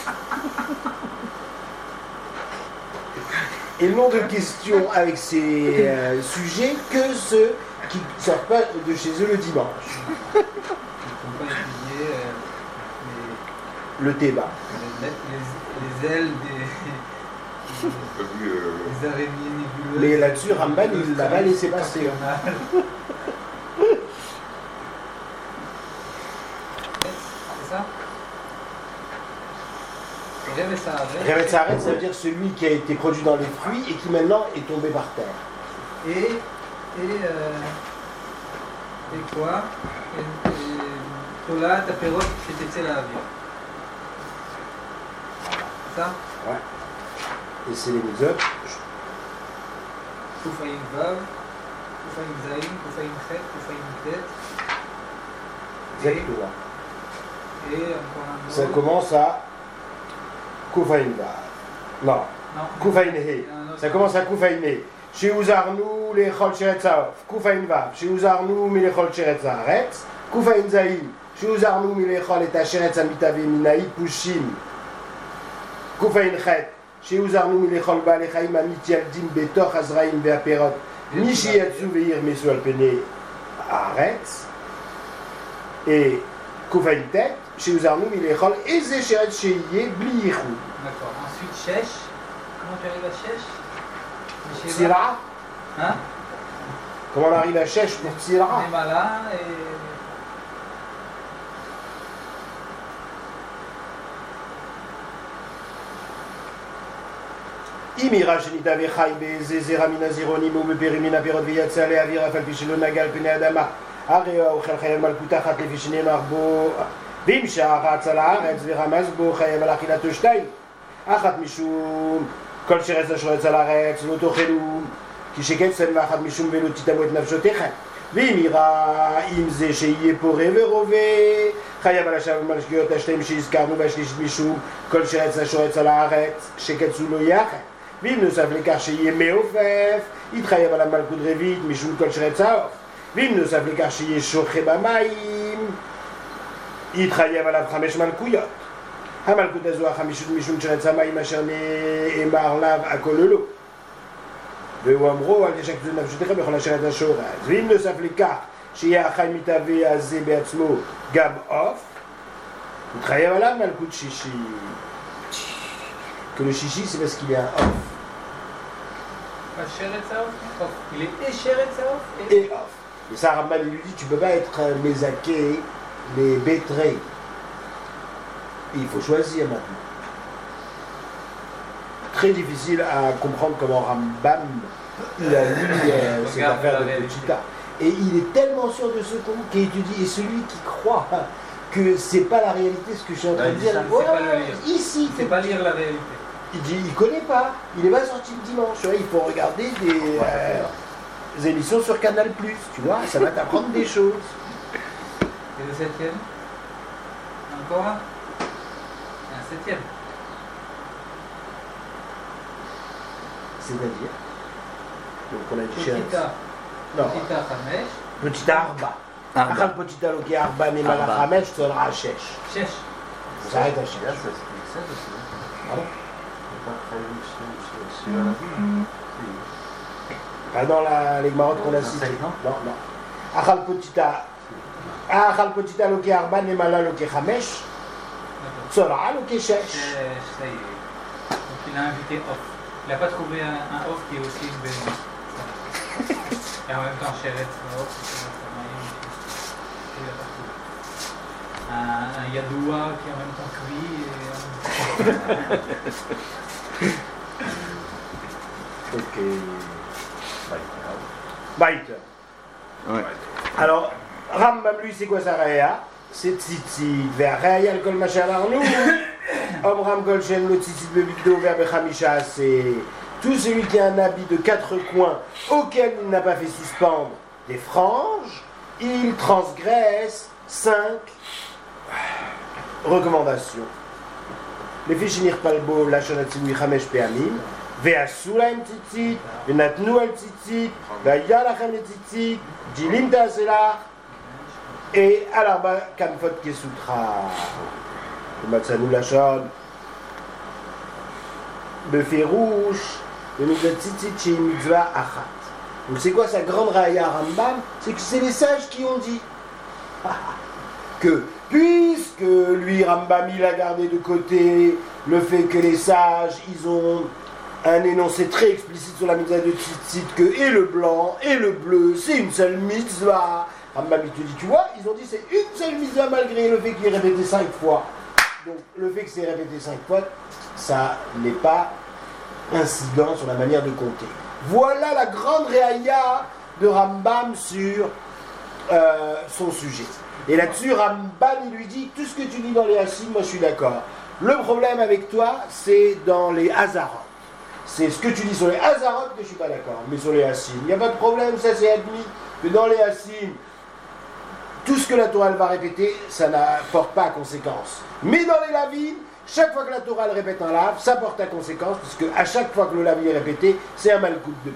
Et le nom de question avec ces euh, sujets que ceux qui ne sortent pas de chez eux le dimanche. Ils ne font pas étudier euh, Le débat. les, les, les ailes des, T'as vu, euh, des araignées nébuleuses. Mais là-dessus, Ramban, il l'a pas laissé passer. C'est ça? Rêve ça, Révet Saret, ça veut dire celui qui a été produit dans les fruits et qui maintenant est tombé par terre. Et, et, euh, et quoi? Et, et, Tola, Taperot, c'était la vie. Ça? Et c'est les mitzvot. Koufaïm Vav, Koufaïm Zaïm, Koufaïm Chet, Koufaïm Tet. Exactement. Et encore un mot. Ça commence à Koufaïn Vav. Non, Non. Koufaïn He. Il y a un autre. Ça commence à Koufaïn He. Chez Ouzarnou, les Chol Sheret Saof. Koufaïn Vav. Chez Ouzarnou, mi les Chol Sheret Saharetz. Koufaïn Zaïm. Chez Ouzarnou, mi les Chol et Tacheret Samitave Minaï Pushim. Koufaïn Chet. Chez Ouzarnou, mi les Chol Baal Echaim Amit Yaldim Betoch Azraïm Veaperot. Nishi Yatsu Veir Mesu Alpene Haaretz. Et Koufaïn Tet. Chez Ouzarnou, mi les Chol Eze Sheret Sheye Bli Yichud. D'accord. Ensuite, Shesh. Comment tu arrives à Shesh? Sheva. Tsira. Hein? Comment on arrive à Shesh pour Tsira? Nemala et. Imira Shenita Vechai Bezezera Minazironim ou Beperimina Perot Viyatsale Avira Falpichelo Nagal Pene Adama Area ou Chalchayel Malkuta Chat Lefishene Marbo ואם שרץ על הארץ ורמז בו חייב על אכילתו שתיים. אחת משום כל שרץ השורץ על הארץ לא תאכלו כי שקצן ואחת משום ולא תטמאו את נפשותיכם. ואם יראה עם זה שיהיה פורה ורובה חייב על השב ולשגיאות השתיים שהזכרנו והשלישית משום כל שרץ השורץ על הארץ שקצו לא יחד. ואם נוסף לכך שיהיה מעופף יתחייב על המלכות רביעית משום כל שרץ העוף. ואם נוסף לכך שיהיה שוחה במים יתחייב עליו חמש מלכויות. המלכות הזו החמישית משום שרץ המים אשר נאמר לאו הכל לא. והוא אמרו אל תשקצו את נפשותיכם בכל אשר את השורץ. ואם נוסף לכך שיהיה החי מתהווה הזה בעצמו גם עוף יתחייב עליו מלכות שישי. Que le chichi c'est parce qu'il est un off. Pas Sheretz Haof, off. Il est et Sheretz Haof et Et off. Et ça, Rambam il lui dit tu peux pas être les akés, les bétrés. Il faut choisir maintenant. Très difficile à comprendre comment Rambam il a lu euh, cette affaire de Pochita. Et il est tellement sûr de ce qui étudie et celui qui croit que c'est pas la réalité ce que je suis en train de dire. Ça, Voilà, pas le lire. ici, c'est pas lire la réalité. il dit il connaît pas, il est pas sorti le dimanche. Tu vois, il faut regarder des, euh, des émissions sur Canal plus, tu vois, ça va t'apprendre des choses. Et le septième? Encore un? Un septième. C'est-à-dire donc on a dit Sheretz. Potita. Non, Potita Chamesh. Potita Arba. Arba. Achal Potita Loki Arba Nemala Arba. Chamesh Tzolra Shesh. Shesh. Ça arrête à Là, Shesh. ça explique ça aussi. Pardon? Pas très sur la vie. Pas dans la, les marottes qu'on a citées. Non, Non, non. Achal Potita. Achal Potita Loki Arba Nemala Loki Chamesh Tzolra Loki Shesh. Shesh, ça y est. Donc il a invité off. Il n'a pas trouvé un, un off qui est aussi une belle. Et en même temps, Sheretz Haof, c'est il a pas trouvé. Un, un Yadoua qui est en même temps cuit. Et, Ok. Baït. Ouais. Alors, Rambam, lui, c'est quoi sa réa? C'est tzitzit. Vers réa, le kol machin arnou. Omram kol shen le tzitzit bebikdo vers bechamisha, c'est tout celui qui a un habit de quatre coins auquel il n'a pas fait suspendre des franges, il transgresse cinq recommandations. Les fichimir palbo, lachonatziwi chamesh peamim, ve'asu lahem tzitzit, ve'natnu al tzitzit, ve'aya lachem le tzitzit, dilim ta'aselach, et alarba kanfot kesutra. Matzanou lachon, befirouche, ve'mitzvah tzitzit chez mitzvah achat. Donc c'est quoi sa grande raya Rambam? C'est que c'est les sages qui ont dit que puisque lui Rambam il a gardé de côté le fait que les sages ils ont un énoncé très explicite sur la mitzvah de tzitzit que et le blanc et le bleu c'est une seule mitzvah. Rambam il te dit tu vois ils ont dit c'est une seule mitzvah malgré le fait qu'il est répété cinq fois. Donc le fait que c'est répété cinq fois ça n'est pas incident sur la manière de compter. Voilà la grande réaïa de Rambam sur euh, son sujet. Et là-dessus, Rambam il lui dit tout ce que tu dis dans les Hassim, moi je suis d'accord. Le problème avec toi, c'est dans les Hazarot. C'est ce que tu dis sur les Hazarot que je suis pas d'accord. Mais sur les Hassim, il n'y a pas de problème, ça c'est admis. Que dans les Hassim, tout ce que la Torah elle va répéter, ça n'apporte pas à conséquence. Mais dans les Lavim, chaque fois que la Torah elle répète un lave, ça porte à conséquence, puisque à chaque fois que le lave est répété, c'est un malkout de plus.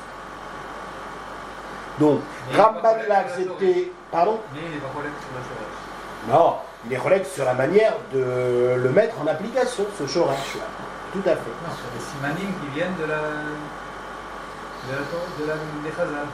Donc, Rambam il a accepté. Pardon? Mais il n'est pas collègue sur le Shoresh. Non, il est collègue sur la manière de le mettre en application, ce Shoresh là. Tout à fait. Non, sur les simanim qui viennent de la. de la Torah, de la. des Chazal.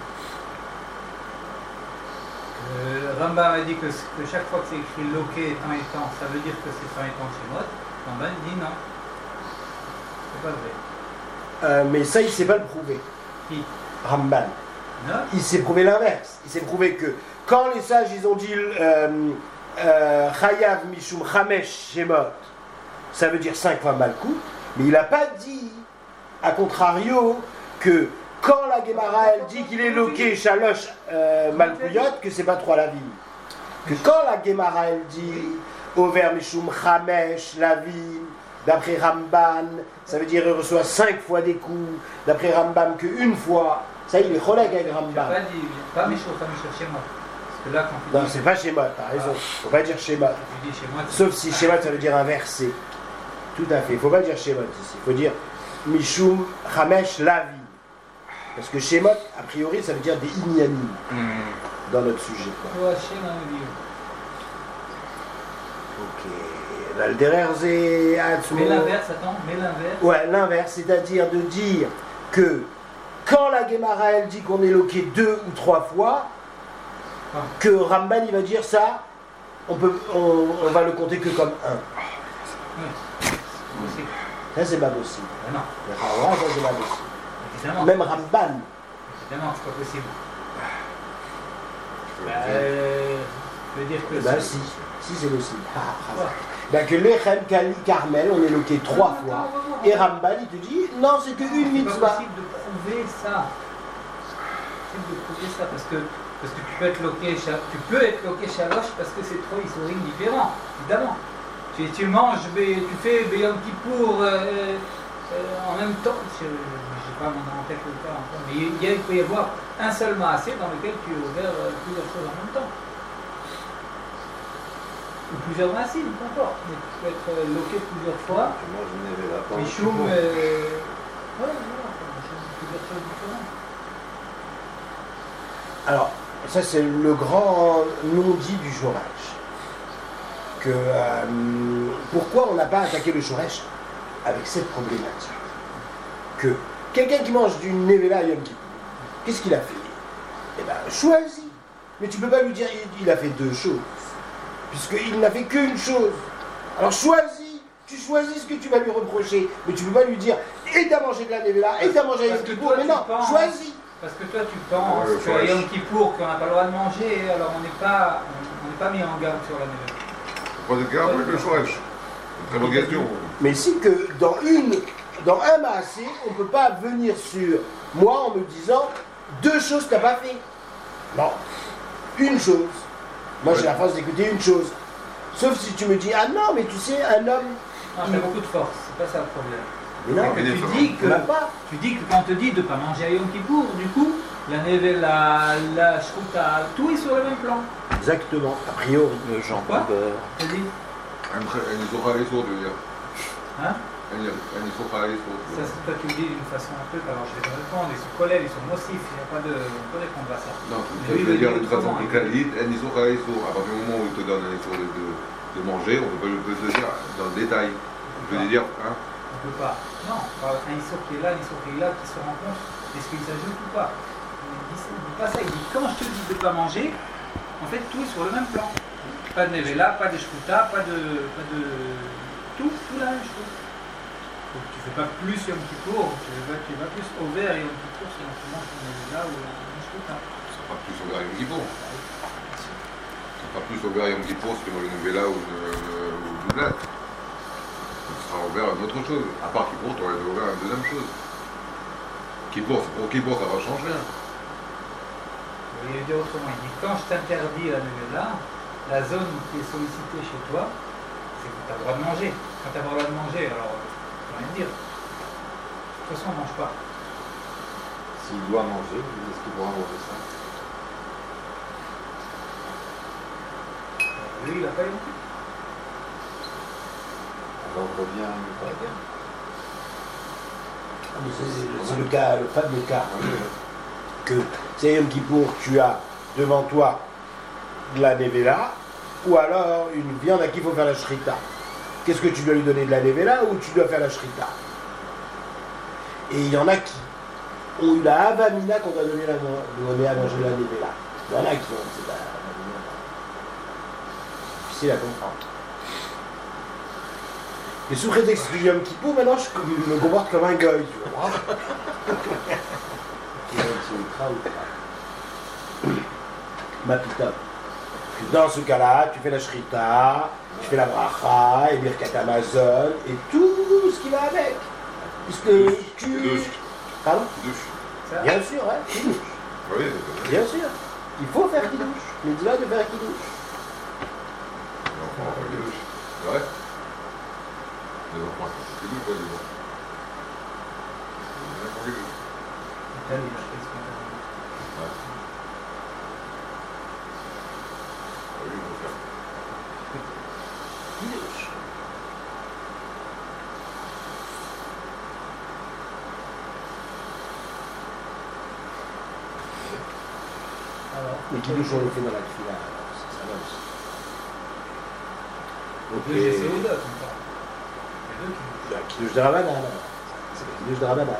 Euh, Rambam a dit que, que chaque fois que c'est écrit loqué temps et temps, ça veut dire que c'est temps et temps chez Mot. Rambam dit non. C'est pas vrai. Euh, mais ça, il ne sait pas le prouver. Qui? Rambam. Non? Il s'est prouvé l'inverse. Il s'est prouvé que quand les sages ils ont dit euh, euh, Chayav Mishum Chamesh Shemot, ça veut dire cinq fois Malkout, mais il n'a pas dit, à contrario, que quand la Gemara elle dit qu'il est loqué Shalosh euh, Malkouyot, que c'est pas trois la vie. que quand la Gemara elle dit Over Mishum Chamesh, la vie, d'après Ramban, ça veut dire qu'il reçoit cinq fois des coups, d'après Rambam qu'une fois, ça il est collègue avec Tu n'as Rambam. pas dit, pas Michot, pas Michot, chez moi. Parce que là, quand tu Non, dis, c'est pas Shemot, t'as raison. Faut pas dire Shemot. tu dis chez moi, tu- Sauf si Shemot ça veut dire un verset. Tout à fait. Il faut pas dire Shemot ici. Il faut dire Mishum Chamesh, la vie. Parce que Shemot, a priori, ça veut dire des Inyanim dans notre sujet. Quoi. tu vois, chez moi, le livre. Ok. L'alderer c'est Atzmo. Mais l'inverse, attends, mais l'inverse. Ouais, l'inverse, c'est-à-dire de dire que quand la Gemara elle dit qu'on est loqué deux ou trois fois, Ah. que Ramban il va dire ça, on, peut, on, on va le compter que comme un. Oui, c'est possible. Ça c'est pas possible. Ben non, D'accord, ouais, ça c'est pas possible. évidemment. Même Ramban. Évidemment, c'est pas possible. Bah, euh, je veux dire que. Ben c'est- si, si c'est possible. Ah, ah, Ouais. Ben que Lechem, Kali, Carmel, on est loqué trois Non, fois. attends, on va voir. Et Ramban il te dit, non c'est qu'une C'est pas mitzvah. possible de prouver ça. C'est possible de prouver ça parce que, parce que tu peux être loqué, cha- tu peux être loqué chaloche parce que c'est trop historique différent, évidemment. Tu, tu manges, bé- tu fais Beyom Kippour euh, euh, en même temps. Je n'ai pas mon nom en tête le cas encore, mais il, y a- il peut y avoir un seul maassé dans lequel tu as ouvert euh, plusieurs choses en même temps. Ou plusieurs maassés, peu importe. Mais tu peux être euh, loqué plusieurs fois. Tu manges une Nevela pendant Michoum, tout le euh... ouais, voilà, c'est plusieurs choses différentes. Alors, ça c'est le grand non-dit du Shoresh. Que, euh, pourquoi on n'a pas attaqué le Shoresh avec cette problématique? Que quelqu'un qui mange du Nevela Yom Kippur, qu'est-ce qu'il a fait? Eh bien, choisis. Mais tu peux pas lui dire il, il a fait deux choses. Puisqu'il n'a fait qu'une chose. Alors choisis. Tu choisis ce que tu vas lui reprocher. Mais tu peux pas lui dire et t'as mangé de la Nevela, et t'as mangé Parce Yom que Kippur. toi, Mais tu non, penses- choisis. Parce que toi, tu penses Ouais, le que Shoresh. Yom Kippour, qu'on n'a pas le droit de manger, alors on n'est pas, on n'est pas mis en garde sur la nouvelle. Pas de garde avec le Shoresh. Très bonne question. Mais si que dans une, dans un massé, on ne peut pas venir sur moi en me disant deux choses t'as pas fait. Non, une chose. Moi j'ai la force d'écouter une chose. Sauf si tu me dis ah non mais tu sais un homme. Non, t'as beaucoup de force, c'est pas ça le problème. Mais non, C'est que mais tu ça va. dis que, on n'a pas. tu dis que quand on te dit de ne pas manger à Yom Kippour, du coup, la neve, la, la shruta, tout est sur le même plan. Exactement, a priori. Le jambon Quoi beurre. Tu dis, Elle est sur les sourds, tu veux dire. hein? Elle est sur les sourds. Ça, c'est toi tu le dis d'une façon un peu, alors je vais te répondre, ils sont collègues, ils sont nocifs, il n'y a pas de, on peut répondre à ça. Non, Mais tu lui, il veux le dire dit d'une façon autrement, plus hein. caliente, elle est sur les sourds. À partir du moment où il te donne les sourds de, de, de manger, on peut, peut te dire dans le détail. On peut te dire, hein. On ne peut pas. Non, pas un Issur qui est là, un Issur qui est là, qui se rencontre, est-ce qu'ils s'ajoutent ou pas? Il dit, il dit pas ça, il dit quand je te dis de ne pas manger, en fait tout est sur le même plan. Pas de Nevela, pas de Shkuta, pas de. Pas de tout, tout la même chose. Donc tu fais pas plus Yom Kippour, tu vas, tu vas plus au vert Yom Kippour si tu manges une Nevela ou une Shkuta. Ça sera plus au Yom Kippour. Ça sera plus au Yom Kippour si tu manges une Vela ou une, euh, ou une doublette. Ça sera ouvert à une autre chose. À part Kippour, tu aurais ouvert à une deuxième chose. Kippour, pour Kippour, ça va changer rien. Il veut dire autrement, il dit quand je t'interdis la Nevela, la zone qui est sollicitée chez toi, c'est que tu as le droit de manger. Quand tu as le droit de manger, alors, je peux rien dire. De toute façon, on ne mange pas. S'il doit manger, est-ce qu'il pourra manger ça? Lui, il n'a pas eu. Alors on revient à une fois. Ah, mais C'est c'est le cas, le fameux cas. Que c'est Yom Kippour, tu as devant toi de la Nevela, ou alors une viande à qui il faut faire la shrita. Qu'est-ce que tu dois lui donner, de la Nevela ou tu dois faire la shrita? Et il y en a qui ont eu la Havamina qu'on doit donner, la, donner à manger la Nevela. Il y en a qui ont. C'est la, difficile à comprendre. Et sous prétexte du Yom Kippour, maintenant je me comporte comme un goy, tu vois. Ma pita. Dans ce cas-là, tu fais la shrita, tu fais la bracha, et birkat Amazon, et tout ce qui va avec. Puisque tu... Douche. Pardon? Douche. Ça, Bien sûr, ouais, kidouche. Oui, Bien sûr. Il faut faire kidouche. Mais dis-là de faire kidouche. enfants, on va dire. C'est vrai? Les enfants, c'est nous, quoi, les enfants. Italie, là, qu'est-ce qu'on a dit? Ouais. Ah oui, on va faire. Alors, Mais qui nous on le fait dans la tefila, alors c'est ça là aussi. Donc, le les- G C O D, on parle. Les deux qui- le Kiddush de Rabbanan, alors. C'est le Kiddush de Rabbanan.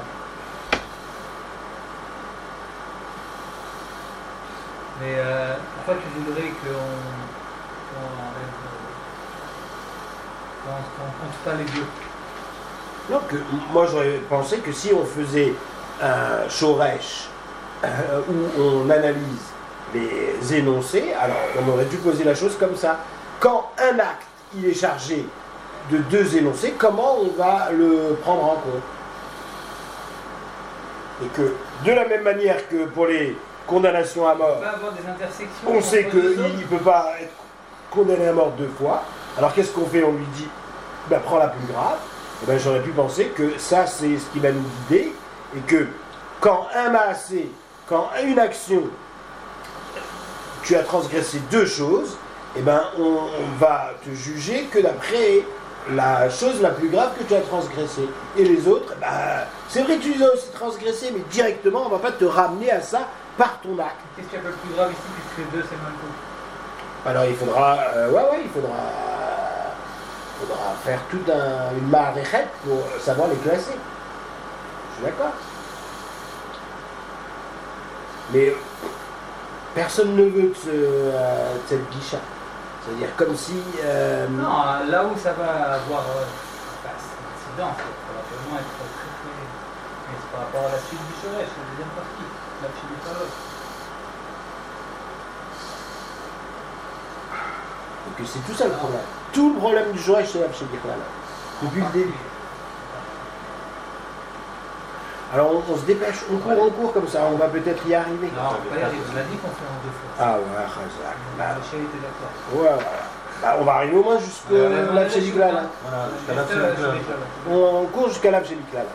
Mais euh, pourquoi tu voudrais qu'on qu'on enlève. euh, qu'on qu'on compte pas les deux? Non, que, moi j'aurais pensé que si on faisait un shoresh euh, où on analyse les énoncés, alors on aurait dû poser la chose comme ça. Quand un acte il est chargé de deux énoncés, comment on va le prendre en compte? Et que de la même manière que pour les condamnations à mort, On va avoir des intersections. on sait entre deux qu'il hommes. ne peut pas être condamné à mort deux fois. Alors qu'est-ce qu'on fait? On lui dit, ben, prends la plus grave. Et ben, j'aurais pu penser que ça, c'est ce qui va nous guider. Et que quand un maasé, quand une action, tu as transgressé deux choses, et ben, on, on va te juger que d'après la chose la plus grave que tu as transgressée. Et les autres, ben, c'est vrai que tu les as aussi transgressés, mais directement, on ne va pas te ramener à ça par ton acte. Qu'est-ce qu'il y a de plus grave ici, puisque deux c'est le même coup? Alors il faudra, euh, ouais, ouais, il faudra, faudra faire toute un, une maréchette pour savoir les classer. Je suis d'accord. Mais personne ne veut de, ce, euh, de cette guicha. C'est-à-dire comme si... euh, Non, là où ça va avoir euh, bah, c'est une incidence, ça va probablement être très très. Mais c'est par rapport à la suite du Shoresh, la deuxième partie, la suite du Palot. donc c'est tout ça le problème. Tout le problème du Shoresh, c'est la Pshedikhlal. Depuis le début. Alors on, on se dépêche, on court, on court comme ça, on va peut-être y arriver. Non, on va pas y arriver. On a dit qu'on fait en deux fois. Ah ouais, Chazak. Bah, Le chien était d'accord. ouais, voilà. Bah, on va arriver au moins jusqu'à Euh, la Pshedikhlal. Voilà, jusqu'à la Jusqu'à la fin. Pshedikhlal. On court jusqu'à l'Av Shelikhlal.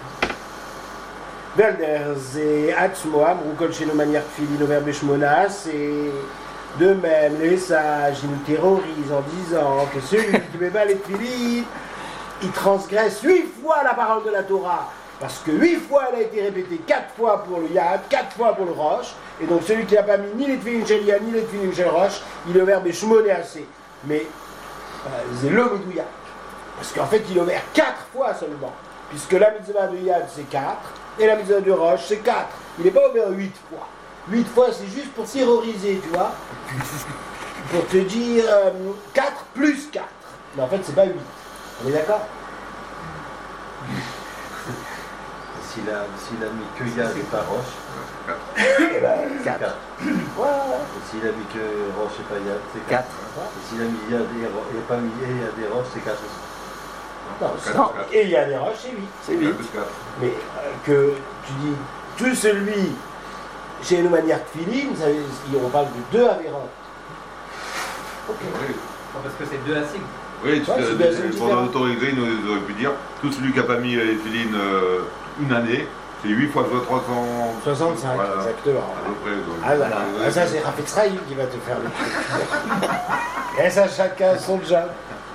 Velder, c'est Atzmo, Amrou Kol Sheno Manière Tfilin Over Beshmona, c'est de même les sages, ils nous terrorisent en disant que celui qui met mal les Tfilin, il transgresse huit fois la parole de la Torah. Parce que huit fois elle a été répétée, quatre fois pour le Yad, quatre fois pour le Roche, et donc celui qui n'a pas mis ni les Tfilin Shel Yad, ni les Tfilin Shel Roche, il est over Beshmona assez. Mais euh, c'est le Medouya. Parce qu'en fait, il est ouvert quatre fois seulement. Puisque la mitzvah de Yad, c'est quatre, et la mitzvah de Roche, c'est quatre. Il n'est pas ouvert huit fois. huit fois, c'est juste pour terroriser, tu vois. Pour te dire euh, quatre plus quatre. Mais en fait, c'est pas huit. On est d'accord? S'il a, s'il a mis que Yad et pas Roche, Eh ben, c'est quatre. quatre. Ouais, ouais. Et s'il a mis que Roche et pas Yad, c'est Quatre. quatre. Et s'il a mis Yad et, Ro- et pas mis et Yad et Roche, c'est quatre aussi. Non, quatre, non. quatre. Et il y a des roches, c'est huit. C'est vite. plus quatre. Mais euh, que tu dis, tout celui chez une manière Tfilin, ça veut- on parle de deux avérotes. Ok. Oui, Non, parce que c'est deux acides. oui tu Ouais, c'est bien, c'est sais, différent. pendant l'autorité, ils auraient pu dire tout celui qui n'a pas mis les filines euh, une année, c'est huit fois trois cents. soixante-cinq, Voilà. exactement. À peu près. donc. Ah voilà, Ouais, ah, ça c'est Rafet Sraïm qui va te faire le truc. Et ça, chacun son job.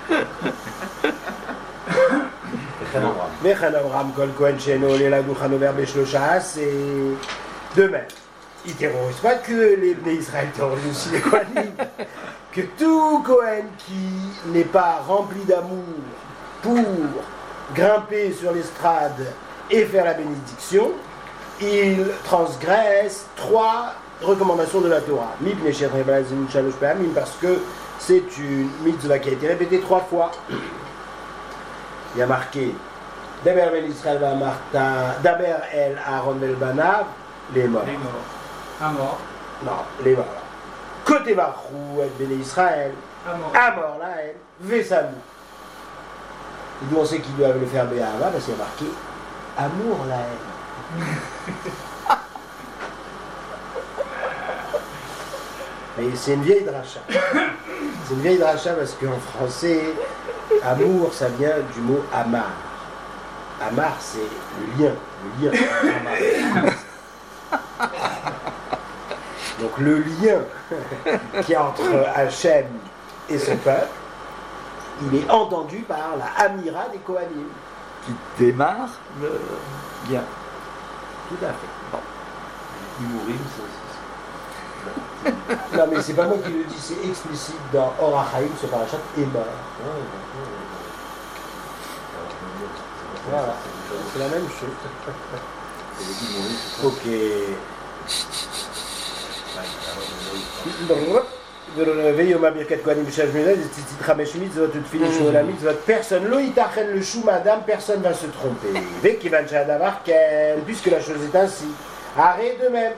Mechan Avram Kol Kohen Sheno Leladou Hanover Beshlosha, c'est de même. Ils terrorisent pas que les Bnei Israël, terrorisent aussi les Kohanim. Que tout Kohen qui n'est pas rempli d'amour pour grimper sur l'estrade et faire la bénédiction, il transgresse trois recommandations de la Torah. Mipnei Shetnei Balazim Shalosh Pe'amim, parce que c'est une mitzvah qui a été répétée trois fois. Il y a marqué Daber ben Israël va Martin, Daber el Aaron bel Banav, les morts. Les morts. Un mort. Non, les morts. Côté Varchou, et ben Israël, Un mort. Amor la haine, Vesamou. Et d'où on sait qu'ils doivent le faire Béhava, parce qu'il y a marqué Amour la haine. Mais c'est une vieille dracha. C'est une vieille dracha parce qu'en français, amour, ça vient du mot amar. Amar, c'est le lien. Le lien. Amar. Donc le lien qui est entre Hachem et son peuple, il est entendu par la Amira des Kohanim. Qui démarre le lien. Tout à fait. Humourim, c'est Non mais c'est pas moi qui le dis, c'est explicite dans Or HaChaim, ce parachat Emor. Voilà, c'est la même chose. Ok. Personne, lo itachen le chou madame, personne va se tromper. Puisque la chose est ainsi. Arrête de même.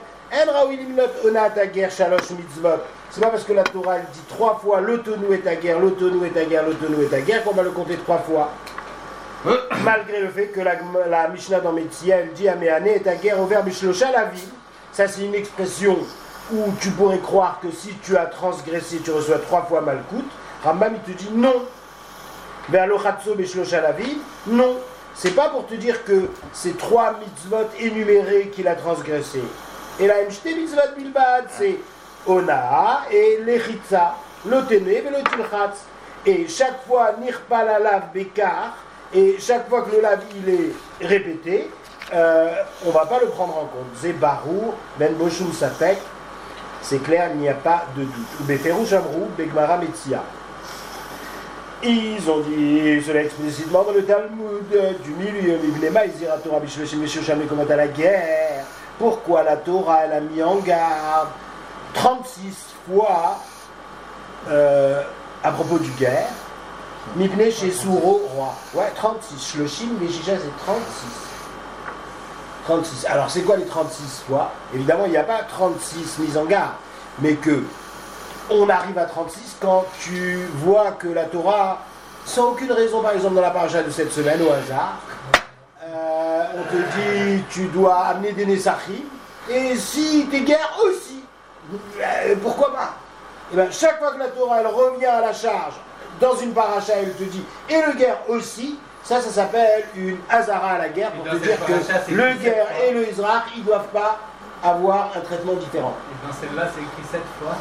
C'est pas parce que la Torah elle dit trois fois l'autonou est à guerre, l'autonou est à guerre, l'autonou est à guerre qu'on va le compter trois fois. Malgré le fait que la, la Mishnah dans Metzia elle dit Améane est à guerre au verbe Shlosha la vie. Ça c'est une expression où tu pourrais croire que si tu as transgressé, tu reçois trois fois Malkout. Rambam il te dit non. Vers l'Ochatso Beshlosha la vie, non. C'est pas pour te dire que c'est trois mitzvot énumérés qu'il a transgressé. Et la Mshte mitzvot bilbad, c'est Onaa et l'Echitza, l'Otene et l'Otilchatz. Et chaque fois, Nirpa la lave Bekar, et chaque fois que le lave il est répété, euh, on ne va pas le prendre en compte. C'est Barou, Ben Boshum Sapek, c'est clair, il n'y a pas de doute. Ou Beferou Shamrou, Begmara Metzia. Ils ont dit cela explicitement dans le Talmud du milieu. Comme à la guerre. Pourquoi la Torah elle a mis en garde trente-six fois euh, à propos du guerre. Mipne chez Souro, roi. Ouais, trente-six. Shloshim, Meshisha, c'est trente-six. trente-six. Alors, c'est quoi les trente-six fois? Évidemment, il n'y a pas trente-six mises en garde, mais que on arrive à trente-six quand tu vois que la Torah, sans aucune raison, par exemple dans la paracha de cette semaine, au hasard, euh, on te dit tu dois amener des Nessachim, et si tes guerres aussi, euh, pourquoi pas? Et bien chaque fois que la Torah elle revient à la charge, dans une paracha elle te dit, et le guerre aussi, ça, ça s'appelle une Hazara à la guerre, pour te dire paracha, que le guerre et le Israël, ils ne doivent pas avoir un traitement différent. Et dans celle-là, c'est écrit sept fois.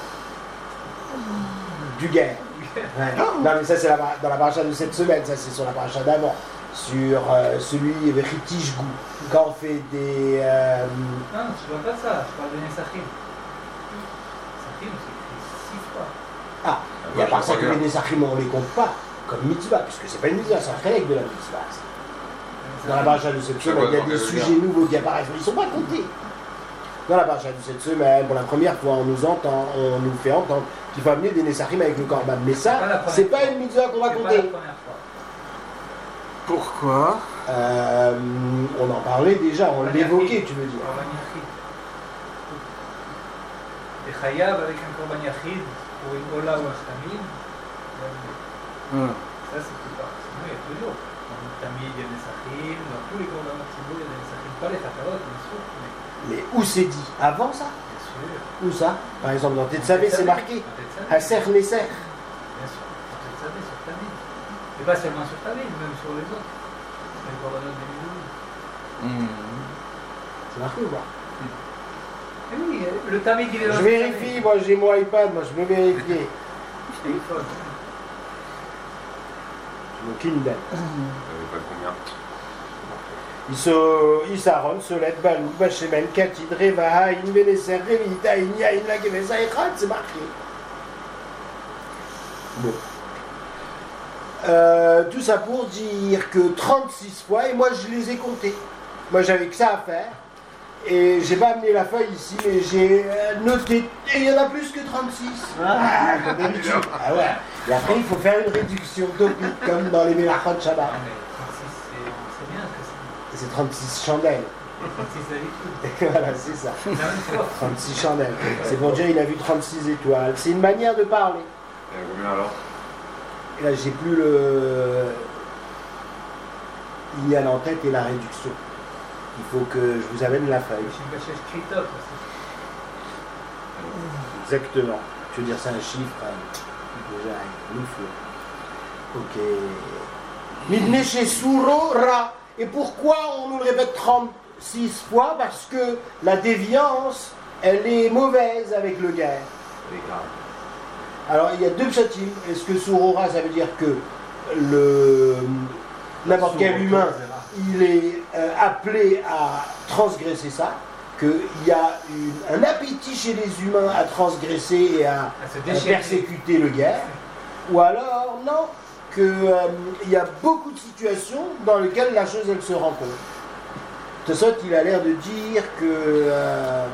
Du guerre. Ouais. Non mais ça c'est la, dans la paracha de cette semaine, ça c'est sur la paracha d'avant, sur euh, celui avec Ritishgou, quand on fait des... Euh... Non, je vois pas ça, je parle de Nessachim. Nessachim, c'est écrit six fois. Ah, il n'y a pas ça que les Nessachim on ne les compte pas comme mitzvah, puisque c'est pas une mitzvah, c'est un règle de la mitzvah. Dans la paracha de cette semaine, il y a des sujets nouveaux qui apparaissent, mais ils ne sont pas comptés. Dans la paracha de cette semaine, pour la première fois, on nous entend, on nous fait entendre qu'il faut amener des Nessachim avec le Korban. Mais ça, c'est pas une mitzvah qu'on va compter. Pourquoi euh, On en parlait déjà, on l'évoquait, tu veux dire. Et Chayav avec un Korban Yachid pour une Ola ou un Shtamid. Ça, c'est plus tard. Sinon, il y a toujours. Dans le Tamid, il y a des Nessachim. Dans tous les Korban Yachid, il y a des Nessachim. Pas les Takarot, bien sûr. Mais... mais où c'est dit? Avant ça? Bien sûr. Où ça? Par exemple, dans Tetzavé, c'est marqué. Aser Nesser. Bien sûr. Dans Tetzavé, sur Tamid. Et pas seulement sur Tamid, même sur les autres. Les Korbanot des Midoum. C'est marqué ou pas? Et oui, le Tamid, il est dans je vérifie, moi j'ai mon iPad, moi je peux vérifier. Téléphone. Mon Kindle. Pas combien. Isaron, Solet, Balou, Bachemen, Katid, Reva, In, Benesser, Revita, Inia, In, la Gemesa, Echad, c'est marqué. Bon. Euh, tout ça pour dire que trente-six fois, et moi je les ai comptés. Moi j'avais que ça à faire. Et j'ai pas amené la feuille ici, mais j'ai noté. Et il y en a plus que trente-six. Ah, comme d'habitude. Ah ouais. Et après, il faut faire une réduction topique, comme dans les Melachot Shabbat. trente-six, c'est bien que c'est trente-six chandelles. trente-six habitudes. Voilà, c'est ça. trente-six chandelles. C'est pour dire il a vu trente-six étoiles. C'est une manière de parler. Et combien alors? Et là, j'ai plus le. Il y a en tête et la réduction. Il faut que je vous amène la feuille. Exactement. Je veux dire, c'est un chiffre. Hein. Déjà, une fois. Ok. Midne chez Souro Ra. Et pourquoi on nous le répète trente-six fois? Parce que la déviance, elle est mauvaise avec le guerre. C'est grave. Alors, il y a deux psatim. Est-ce que Sourora, ça veut dire que le n'importe quel humain, il est euh, appelé à transgresser ça, qu'il y a une- un appétit chez les humains à transgresser et à, À se à déchirer. persécuter le guerre, ou alors, non, qu'il y a beaucoup de situations dans lesquelles la chose, elle se rencontre. De sorte qu'il a l'air de dire que euh,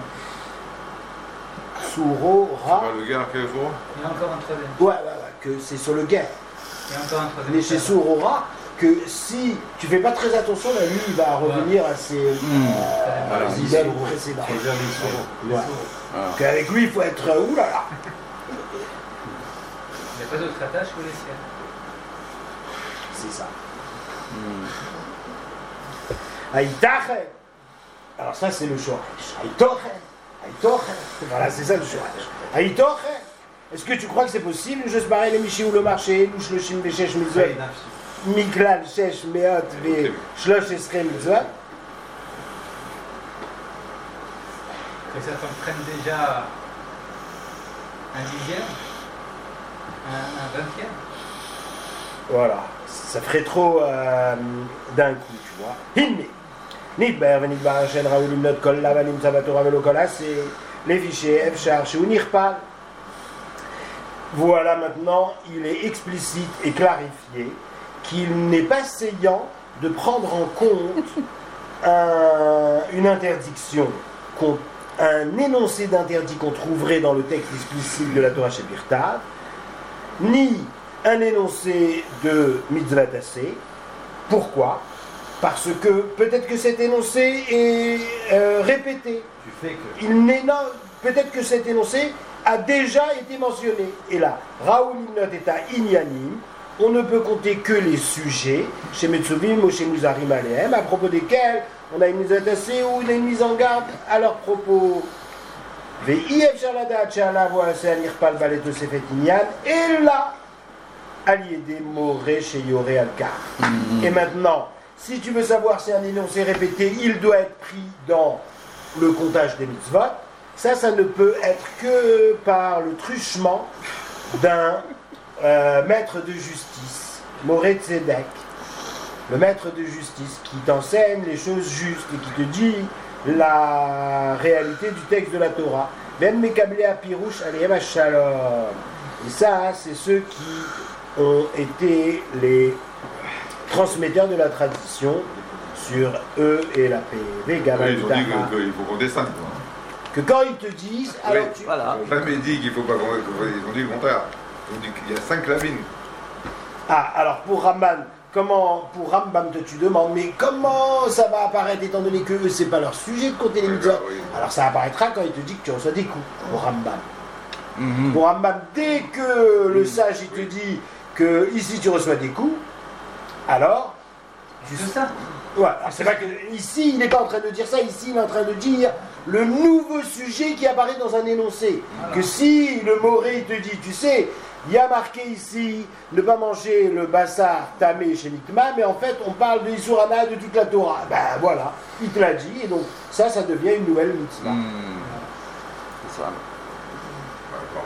Sourora... Le gars, quel fois Il y a encore un troisième. Ouais, ouais, ouais, que c'est sur le guerre. Il y a encore un troisième. Mais chez Sourora, que si tu fais pas très attention, la nuit il va revenir à ses euh, Voilà. aux immeubles précédents. C'est bien les sourds. Ouais. Voilà. Qu'avec lui, il faut être euh, oulala. Il n'y a pas d'autre attache que les siennes. C'est ça. Aïtache. Alors ça, c'est le shoresh. Aïtoche. Aïtoche. Voilà, c'est ça le shoresh. Aïtoche. Est-ce que tu crois que c'est possible? Je se barre les michi ou le marché, louche le chim véchech mizot, miklal shesh meot ve shlosh esrem mizot. Que ça t'en prenne déjà un dixième, un, un vingtième. Voilà, ça ferait trop euh, d'un coup, tu vois. Hinne. Nidber venidbar Hashem raoulim not kol lavanim sabatora velo kola, c'est les fichiers Efchar chez Unirpal. Voilà, maintenant, il est explicite et clarifié qu'il n'est pas saillant de prendre en compte un- une interdiction, qu'on- un énoncé d'interdit qu'on trouverait dans le texte explicite de la Torah chez Birtav, ni un énoncé de mitzvah tassé. Pourquoi? Parce que peut-être que cet énoncé est euh, répété. Tu fais que. Il n'est non, peut-être que cet énoncé a déjà été mentionné. Et là, Raoul Imnot est à Inyanim. On ne peut compter que les sujets, chez Metsuvim ou chez Muzarim Alehem, à propos desquels on a une mise à tasser ou une mise en garde à leur propos. Ve'iev Shalada Tchala Voase Anirpal Baleto Sefet Inyan. Et là, Aliédé Moré chez Yoré Alkar. Et maintenant, si tu veux savoir si un énoncé répété, il doit être pris dans le comptage des mitzvot. Ça, ça ne peut être que par le truchement d'un euh, maître de justice, Moré Tzedek, le maître de justice qui t'enseigne les choses justes et qui te dit la réalité du texte de la Torah. Ben Mekablé à Pirouche, Aliyem Shalom. Et ça, c'est ceux qui ont été les transmetteurs de la tradition sur eux et la paix. Oui, ils ont dit que- qu'il faut qu'on descende. quoi. Que quand ils te disent, alors Oui. tu... Voilà. Ils n'ont jamais dit qu'il faut pas qu'on. Ils ont dit le contraire. Ils ont dit qu'il y a cinq lavines. Ah, alors pour Ramban, comment, pour Rambam, te- tu demandes, mais comment ça va apparaître étant donné que eux, c'est pas leur sujet de compter les Oui, mitzvot? bah oui. Alors ça apparaîtra quand il te dit que tu reçois des coups, pour Rambam. Mhm. Pour Rambam, dès que le sage, il te dit que ici tu reçois des coups, alors, tu C'est ça. Ouais, alors c'est pas que ici il n'est pas en train de dire ça, ici il est en train de dire le nouveau sujet qui apparaît dans un énoncé. Voilà. Que si le Moré te dit, tu sais, il y a marqué ici ne pas manger le bassar tamé chez Nikma, mais en fait on parle de Isurana de toute la Torah. Ben voilà, il te l'a dit, et donc ça, ça devient une nouvelle mitzvah. Mhm. C'est ça. D'accord.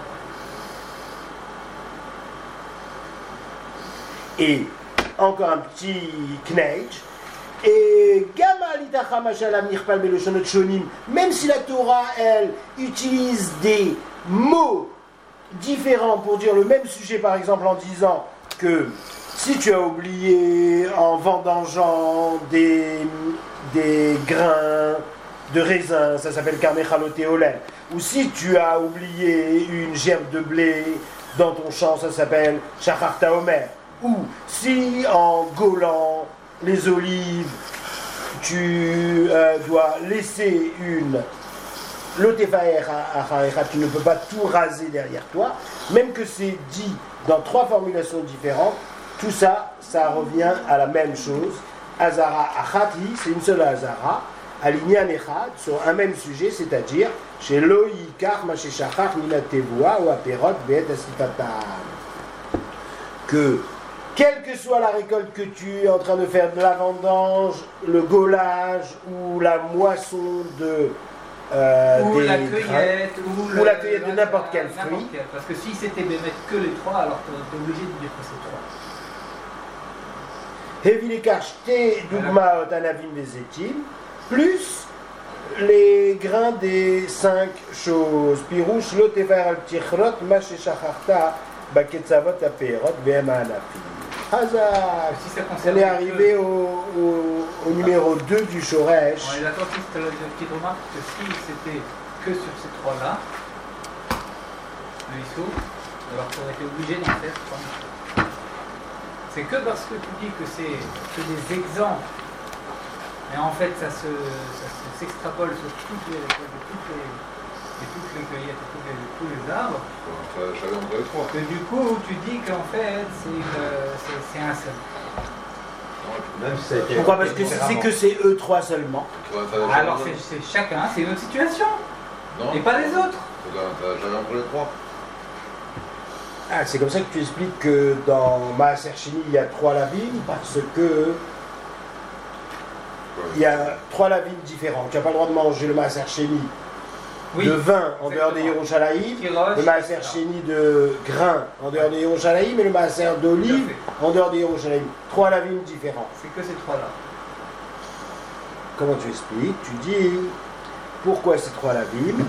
Et encore un petit kneich. Et Gamalitacham Mashalam Nirpal Beloshonot Shonim, même si la Torah, elle, utilise des mots différents pour dire le même sujet, par exemple en disant que si tu as oublié en vendangeant des, des grains de raisin, ça s'appelle Karmechalotéolel, ou si tu as oublié une gerbe de blé dans ton champ, ça s'appelle Shacharta Omer, ou si en gaulant les olives, tu euh, dois laisser une lotefaer acharecha, tu ne peux pas tout raser derrière toi, même que c'est dit dans trois formulations différentes, tout ça, ça revient à la même chose. Azara achati, c'est une seule azara. Alignan Echad, sur un même sujet, c'est-à-dire chez Lo Yikar Masheshachar Minatevoa ou Aperot Beet Asitatam. Que, quelle que soit la récolte que tu es en train de faire, de la vendange, le gaulage ou la moisson de. Euh, ou des la grains, cueillette, ou, ou le- la cueillette de n'importe quel n'importe fruit. quel. Parce que si c'était de mettre que les trois, alors tu es obligé de dire que c'est trois. Hevilikar Shte Dugmaot Anavim Vezetim, plus les grains des cinq choses. Pirouche Lotevar al Tichrot Masheshacharta Baketzavot Aperot Bema Anafim. Hazak. Si ça On concerne est arrivé au, au, au numéro deux du Shoresh. On est d'accord, si c'était une petite remarque que si c'était que sur ces trois-là, le Issou, alors tu aurais été obligé d'en faire trois. C'est que parce que tu dis que c'est que des exemples, et en fait ça se ça se- s'extrapole sur toutes les, toutes les, et toutes les cueillettes et tous les, tous les arbres, Ça, chacun entre les trois. que du coup tu dis qu'en fait c'est une- c'est- c'est un seul. Même si ça a été. Pourquoi? Parce que si c'est que c'est eux trois seulement. Ça, ça, Alors chacun- c'est c'est chacun, c'est une autre situation, Non, et pas les autres. Ça, ça, chacun entre les trois. Ah, c'est comme ça que tu expliques que dans Maaser Sheni, il y a trois lavines, parce que il y a trois lavines différents. Tu n'as pas le droit de manger le Maaser Sheni Oui, de vin en dehors des exactement. Yerushalayim, Kirosh, le Maaser et cetera. Sheni de grain en dehors des Yerushalayim et le Maaser d'olive Tout en dehors des Yerushalayim. Trois lavines différents. C'est que ces trois-là. Comment tu expliques? Tu dis pourquoi ces trois lavines?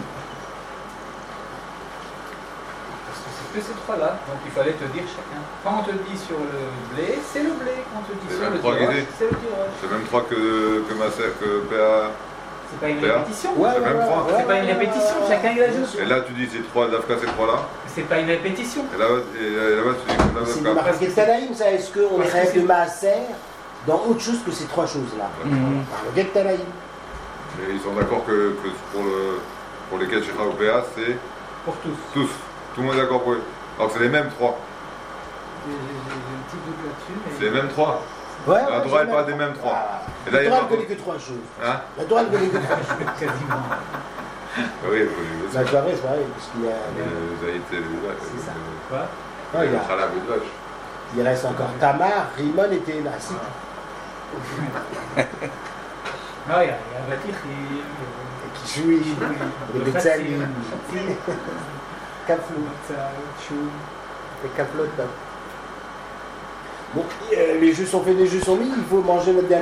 Parce que c'est que ces trois-là. Donc il fallait te dire chacun. Quand on te dit sur le blé, c'est le blé. Quand on te dit C'est sur même le trois tiroche, guidés. c'est le tiroche. C'est même trois que, que ma sœur, que P A. C'est pas une Théa. répétition. C'est même trois. C'est pas une répétition, chacun il ajoute. Et là, tu dis ces trois, d'Afka, ces trois-là. C'est pas une répétition. Et là, et là-bas, tu dis que C'est une d'Afka. marque Tanaïm, ça. Est-ce qu'on Parce que rêve c'est- de Maaser dans autre chose que ces trois choses-là? Mhm. Par le Tanaïm. Mais ils sont d'accord que, que pour, le, pour les Ketchera au P A, c'est Pour tous. tous. Tout le monde est d'accord pour eux. Alors que c'est les mêmes trois. J'ai j'ai- j'ai un petit doute là-dessus. mais- C'est les mêmes trois. Ouais, La ouais, Torah, elle j'ai parle même- des mêmes trois. Ah, Et là, la il y a Torah pas- ne connaît que trois choses. Hein? La Torah ne connaît que trois choses. Quasiment. Oui, il faut les La Torah, c'est pareil, parce qu'il y a. Vous avez été les vaches. C'est ça. Quoi Ah, il, y Le a- Chalab et de vache. il reste encore Tamar, Rimon et Théna. C'est tout. Non, il y a il y a Batichi, Qui jouit, les Betsalim, Kaflou, Chou. les Kaflot. Bon, euh, les jeux sont faits, les jeux sont mis, il faut manger notre dernier.